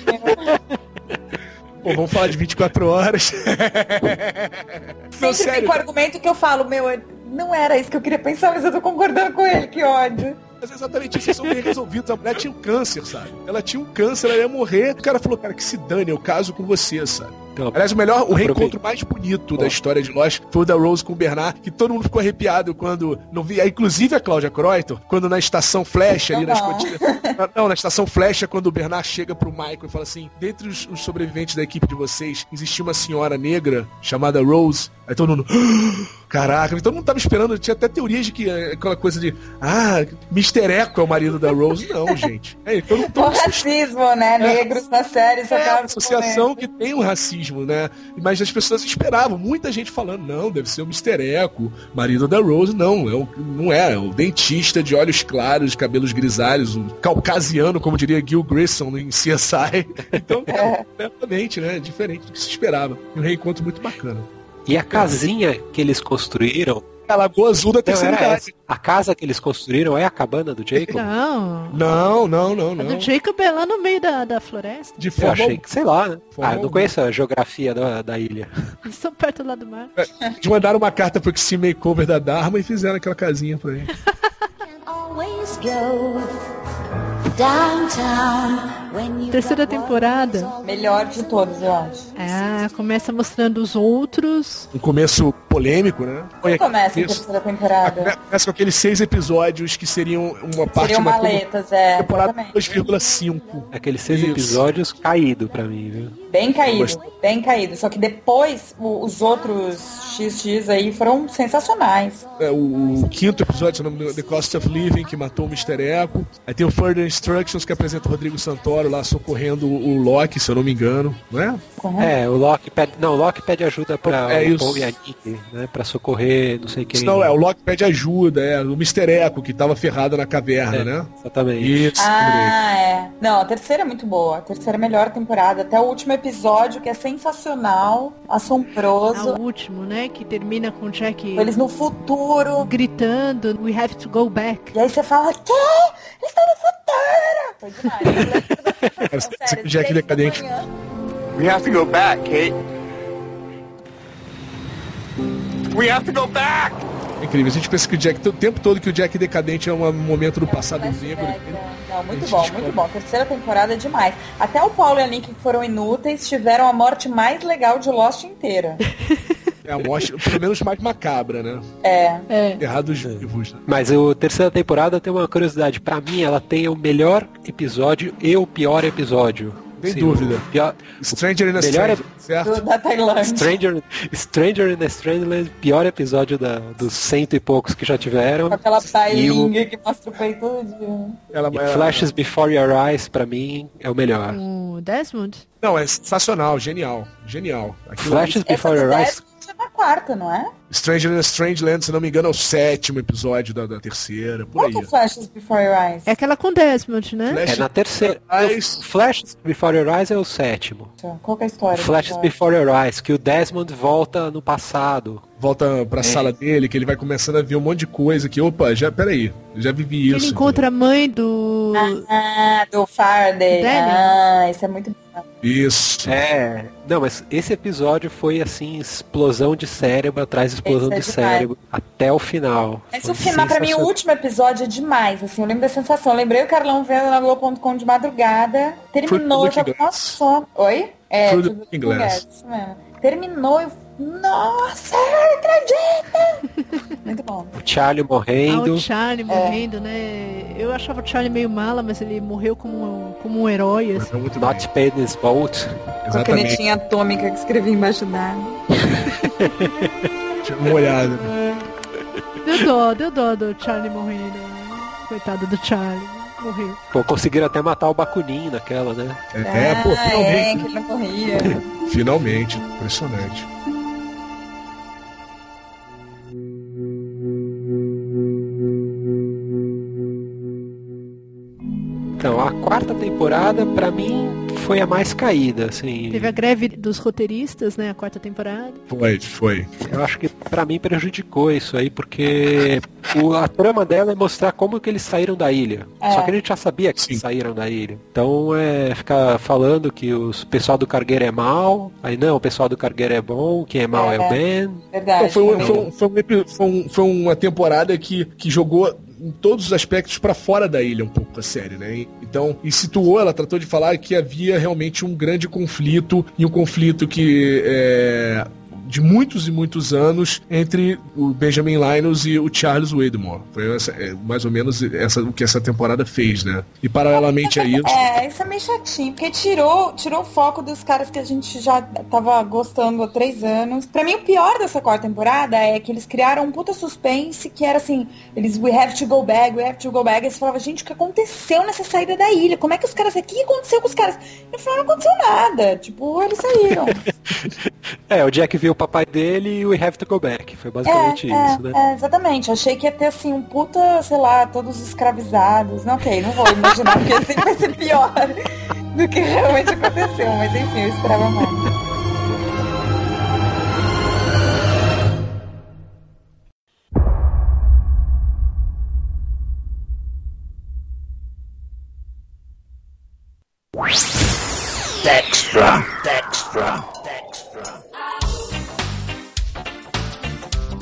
Pô, vamos falar de vinte e quatro horas. Não, Sempre vem sério, com argumento que eu falo, meu, não era isso que eu queria pensar, mas eu tô concordando com ele, que ódio. mas é exatamente isso, eles são bem resolvidos. A mulher tinha um câncer, sabe? Ela tinha um câncer, ela ia morrer. O cara falou, cara, que se dane, eu caso com você, sabe? Então, Aliás, o melhor, o aproveita. reencontro mais bonito da história de Lost foi o da Rose com o Bernard, que todo mundo ficou arrepiado quando não via, inclusive a Cláudia Croyton, quando na estação Flecha, ali na Não. escotilha. Não, na estação Flecha, quando o Bernard chega pro Michael e fala assim: dentre os, os sobreviventes da equipe de vocês, existia uma senhora negra chamada Rose. Aí todo mundo. Caraca, todo mundo tava esperando, tinha até teorias de que eh, aquela coisa de ah, mister Echo é o marido da Rose. Não, gente. É, todo mundo O racismo, né? Negros na série, só é acaba uma associação que tem o racismo, né? Mas as pessoas esperavam, muita gente falando, não, deve ser o mister Echo, marido da Rose. Não, é o, não é, é o dentista de olhos claros, cabelos grisalhos, o caucasiano, como diria Gil Grissom em C S I. Então, é completamente, né? Diferente do que se esperava. E um reencontro muito bacana. E a casinha que eles construíram, A Lagoa Azul da não, terceira era idade. essa. A casa que eles construíram é a cabana do Jacob? Não. Não, não, não, A não. do Jacob é lá no meio da, da floresta. De Eu forma achei que, sei lá, né? Forma Ah, eu não alguma. conheço a geografia da, da ilha. Eles estão perto lá do mar. Eles mandaram uma carta pro Extreme Makeover da Dharma e fizeram aquela casinha pra ele. Can always go downtown. Terceira temporada. Melhor de todos, eu acho. Ah, começa mostrando os outros. Um começo polêmico, né? Como começa a terceira temporada? Começa com aqueles seis episódios que seriam uma parte... Seriam uma maletas, é. Temporada dois vírgula cinco. Aqueles seis Isso. episódios caído pra mim, viu? Bem caído, bem caído. Só que depois, o, os outros X X aí foram sensacionais. É, o, o quinto episódio, se não me engano, The Cost of Living, que matou o mister Echo. Aí tem o Further Instructions, que apresenta o Rodrigo Santoro lá socorrendo o Loki, se eu não me engano, não é? Uhum. É, o Loki pede... Não, o Loki pede ajuda pra É o isso. Paul e a Nick, né? Pra socorrer, não sei quem. Não, é, o Loki pede ajuda, é. O mister Echo, que tava ferrado na caverna, É, né? Exatamente. Isso, Ah, é. Não, a terceira é muito boa. A terceira é a melhor temporada. Até o último episódio, que é sensacional, assombroso. O último, né? Que termina com o Jack Eles no futuro. gritando, we have to go back. E aí você fala, quê? Eles estão no futuro! Foi demais. Esse- esse Jack decadente. We have to go back, Kate. We have to go back! É incrível. A gente pensa que o Jack, o tempo todo que o Jack decadente é um momento do passado negro. Não, muito bom, muito bom. Terceira temporada é demais. Até o Paulo e a Nick, que foram inúteis, tiveram a morte mais legal de Lost inteira. É a morte, pelo menos mais macabra, né? É. É. Errados vivos. Né? Mas a terceira temporada tem uma curiosidade. Pra mim, ela tem o melhor episódio e o pior episódio. Sem Sim, dúvida. o Pior, Stranger in a melhor Stranger, certo? Do, da Tailândia. Stranger, Stranger in a Strangeland, pior episódio da, dos cento e poucos que já tiveram. Com aquela E o bailinha que mostra o peito todinho. Ela, e ela- Flashes Before Your Eyes, pra mim, é o melhor. O Desmond? Não, é sensacional, genial. Genial. Aquilo Flashes Essa Before do Your Eyes. Desmond é na quarta, não é? Stranger in a Strangeland, se não me engano, é o sétimo episódio da, da terceira, por Qual aí. que é Flashes Before Your Eyes? É aquela com Desmond, né? Flash- É na terceira. Eyes. O Flashes Before Your Eyes é o sétimo. Qual que é a história? Flashes Before Your Eyes, que o Desmond volta no passado. Volta pra sala dele, que ele vai começando a ver um monte de coisa que, opa, já, peraí, já vivi Ele isso. encontra a mãe do... Ah, do Faraday. Danny. Ah, isso é muito bom. Isso. É. Não, mas esse episódio foi assim, explosão de cérebro atrás de explosão Esse é de demais. cérebro. Até o final. Mas Foi o final, pra mim, o sensacional. último episódio é demais, assim, eu lembro da sensação. Eu lembrei o Carlão vendo na Globo ponto com de madrugada, terminou, Fruit já Looking com uma Glass. sono. Oi? É, Fruit Fruit Looking Looking Glass. Glass, isso mesmo. Terminou, eu... Nossa, eu não acredito! Muito bom. O Charlie Ah, morrendo. o Charlie morrendo, né? Eu achava o Charlie meio mala, mas ele morreu como um, como um herói, assim. É muito Not paid in boat. Com a Exatamente. canetinha atômica que escrevi embaixo d'água. Tinha uma olhada. Deu dó, deu dó do Charlie morrendo. Coitado do Charlie. Morreu. Pô, conseguiram até matar o Bakunin naquela, né? É, é, pô, É, finalmente. que ele não corria. Finalmente. Impressionante. Então, a quarta temporada, pra mim, foi a mais caída, assim. Teve a greve dos roteiristas, né? A quarta temporada. Foi, foi. Eu acho que pra mim prejudicou isso aí, porque o, a trama dela é mostrar como que eles saíram da ilha. É. Só que a gente já sabia que Sim. eles saíram da ilha. Então é ficar falando que o pessoal do cargueiro é mal, aí não, o pessoal do cargueiro é bom, quem é mal é, É. o Ben. Verdade. Não, foi, um- também. foi, um- foi, um epi- foi, um- foi uma temporada que, que jogou em todos os aspectos pra fora da ilha um pouco a série, né? Então, e situou, ela tratou de falar que havia realmente um grande conflito, e um conflito que é, de muitos e muitos anos entre o Benjamin Linus e o Charles Widmore. Foi essa- é, mais ou menos essa, o que essa temporada fez, né? E paralelamente a isso... É, isso é meio chatinho, porque tirou, tirou o foco dos caras que a gente já tava gostando há três anos. Pra mim, o pior dessa quarta temporada é que eles criaram um puta suspense que era assim, eles, we have to go back, we have to go back. E você falava, gente, o que aconteceu nessa saída da ilha? Como é que os caras, o que aconteceu com os caras? E no final não aconteceu nada, tipo, eles saíram. É, o Jack viu o papai dele e we have to go back. Foi basicamente é, isso, né? é, exatamente. Achei que ia ter assim um puta, sei lá, todos escravizados. Não, ok, não vou imaginar porque assim vai ser pior do que realmente aconteceu. Mas enfim, eu esperava mais. Extra, extra, extra.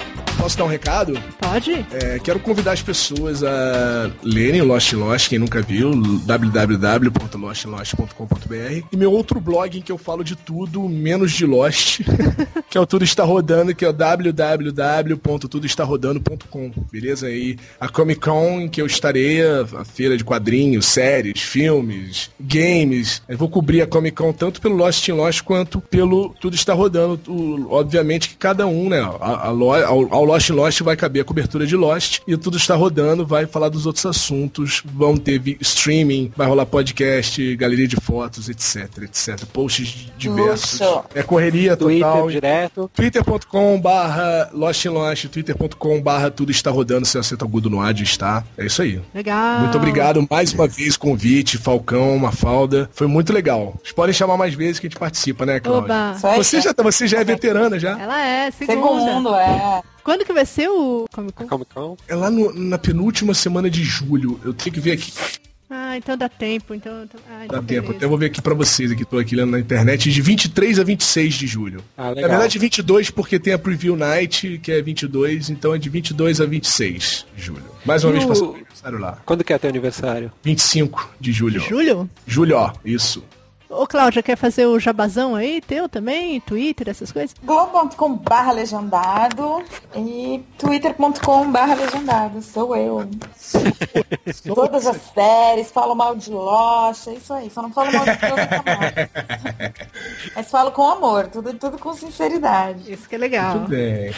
Posso dar um recado? Pode? É, quero convidar as pessoas a lerem o Lost Lost, quem nunca viu, w w w ponto lost lost ponto com ponto b r. E meu outro blog em que eu falo de tudo, menos de Lost, que é o Tudo Está Rodando, que é o w w w ponto tudo está rodando ponto com, beleza? E a Comic Con, em que eu estarei, a, a feira de quadrinhos, séries, filmes, games. Eu vou cobrir a Comic Con tanto pelo Lost in Lost quanto pelo Tudo Está Rodando. O, obviamente que cada um, né? A, a, ao, ao Lost in Lost vai caber a cobertura de Lost e o Tudo Está Rodando vai falar dos outros assuntos. Vão ter streaming, vai rolar podcast, galeria de fotos, etc, etc. Posts diversos. Luxo. É correria total. Twitter direto. twitter ponto com barra Lost in Lost, twitter ponto com barra Tudo Está Rodando, se aceta agudo no ad está. É isso aí. Legal. Muito obrigado mais uma vez, convite, Falcão, Mafalda. Foi muito legal. Vocês podem chamar mais vezes que a gente participa, né, Cláudia? Oba. Você já, você já é veterana, já? Ela é, segunda. Segundo, é. Quando que vai ser o Comic Con? Comic Con. É lá no- na penúltima semana de julho. Eu tenho que ver aqui. Ah, então dá tempo. Então, então... Ah, então Dá tempo. beleza. Até eu vou ver aqui pra vocês, aqui, tô aqui lendo na internet, de vinte e três a vinte e seis de julho. Ah, legal. Na verdade, vinte e dois, porque tem a Preview Night, que é vinte e dois, então é de vinte e dois a vinte e seis de julho. Mais uma E vez o- passando o aniversário lá. Quando que é teu aniversário? vinte e cinco de julho. Julho? Julho, ó, isso. Ô, Cláudia, quer fazer o jabazão aí, teu também? Twitter, essas coisas? globo ponto com barra legendado e twitter ponto com barra legendado. Sou eu. Todas as séries, falo mal de Lost, é isso aí. Só não falo mal de toda não. Mas falo com amor, tudo, tudo com sinceridade. Isso que é legal. Tudo bem.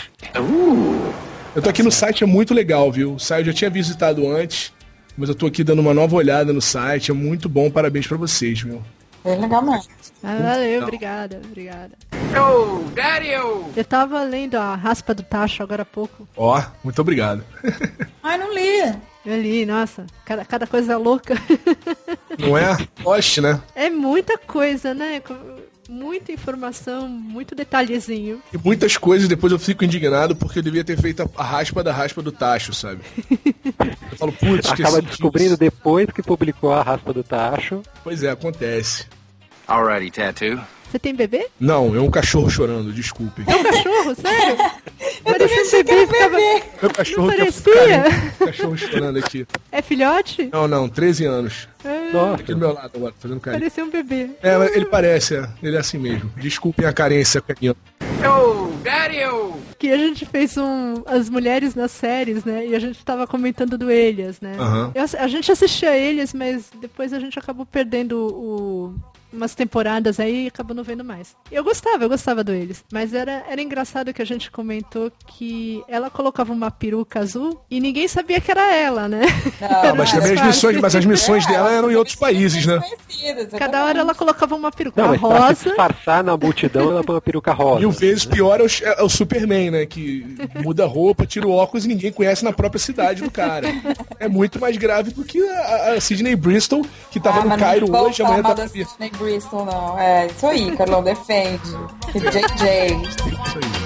Eu tô aqui no site, é muito legal, viu? O site eu já tinha visitado antes, mas eu tô aqui dando uma nova olhada no site, é muito bom, parabéns pra vocês, viu? É legal mesmo. Ah, valeu, obrigada, obrigada. Oh, Daddy, oh. Eu tava lendo a Raspa do Tacho agora há pouco. Ó, muito obrigado. Ai, não li. Eu li, nossa, cada, cada coisa louca. Não é? Lost, né? É muita coisa, né? Com- Muita informação, muito detalhezinho. E muitas coisas depois eu fico indignado porque eu devia ter feito a- a raspa da raspa do tacho, sabe? Eu falo, putz, esqueci Acaba disso. descobrindo depois que publicou a raspa do tacho. Pois é, acontece. Alrighty, Tattoo. Você tem bebê? Não, é um cachorro chorando, desculpe. É um cachorro, sério? Parecia um bebê, ficava... Meu cachorro Não que é parecia? carinho. Cachorro chorando aqui. É filhote? Não, não, treze anos. É, Nossa. Aqui do meu lado agora, fazendo carinho. parecia um bebê. É, mas ele parece, é. Ele é assim mesmo. Desculpem a carência, carinho. Oh, Daddy, oh. Que a gente fez um as mulheres nas séries, né? E a gente tava comentando do Elias, né? Aham. Eu ass- a gente assistia Elias, mas depois a gente acabou perdendo o, umas temporadas aí e acabou não vendo mais. Eu gostava, eu gostava do Elias. Mas era, era engraçado que a gente comentou que ela colocava uma peruca azul e ninguém sabia que era ela, né? Ah, mas também as missões, mas as missões dela eram em outros países, né? Cada hora ela colocava uma peruca Não, mas pra se rosa. disfarçar na multidão, ela põe uma peruca rosa. Mil vezes pior é o, é o Superman, né? Que muda a roupa, tira o óculos e ninguém conhece na própria cidade do cara. É muito mais grave do que a, a Sidney Bristol, que tava Ah, no mas não Cairo vamos hoje, falar amanhã mal tá da Sidney Bristol, não. É isso aí, Carlão, defende. J J. Isso aí.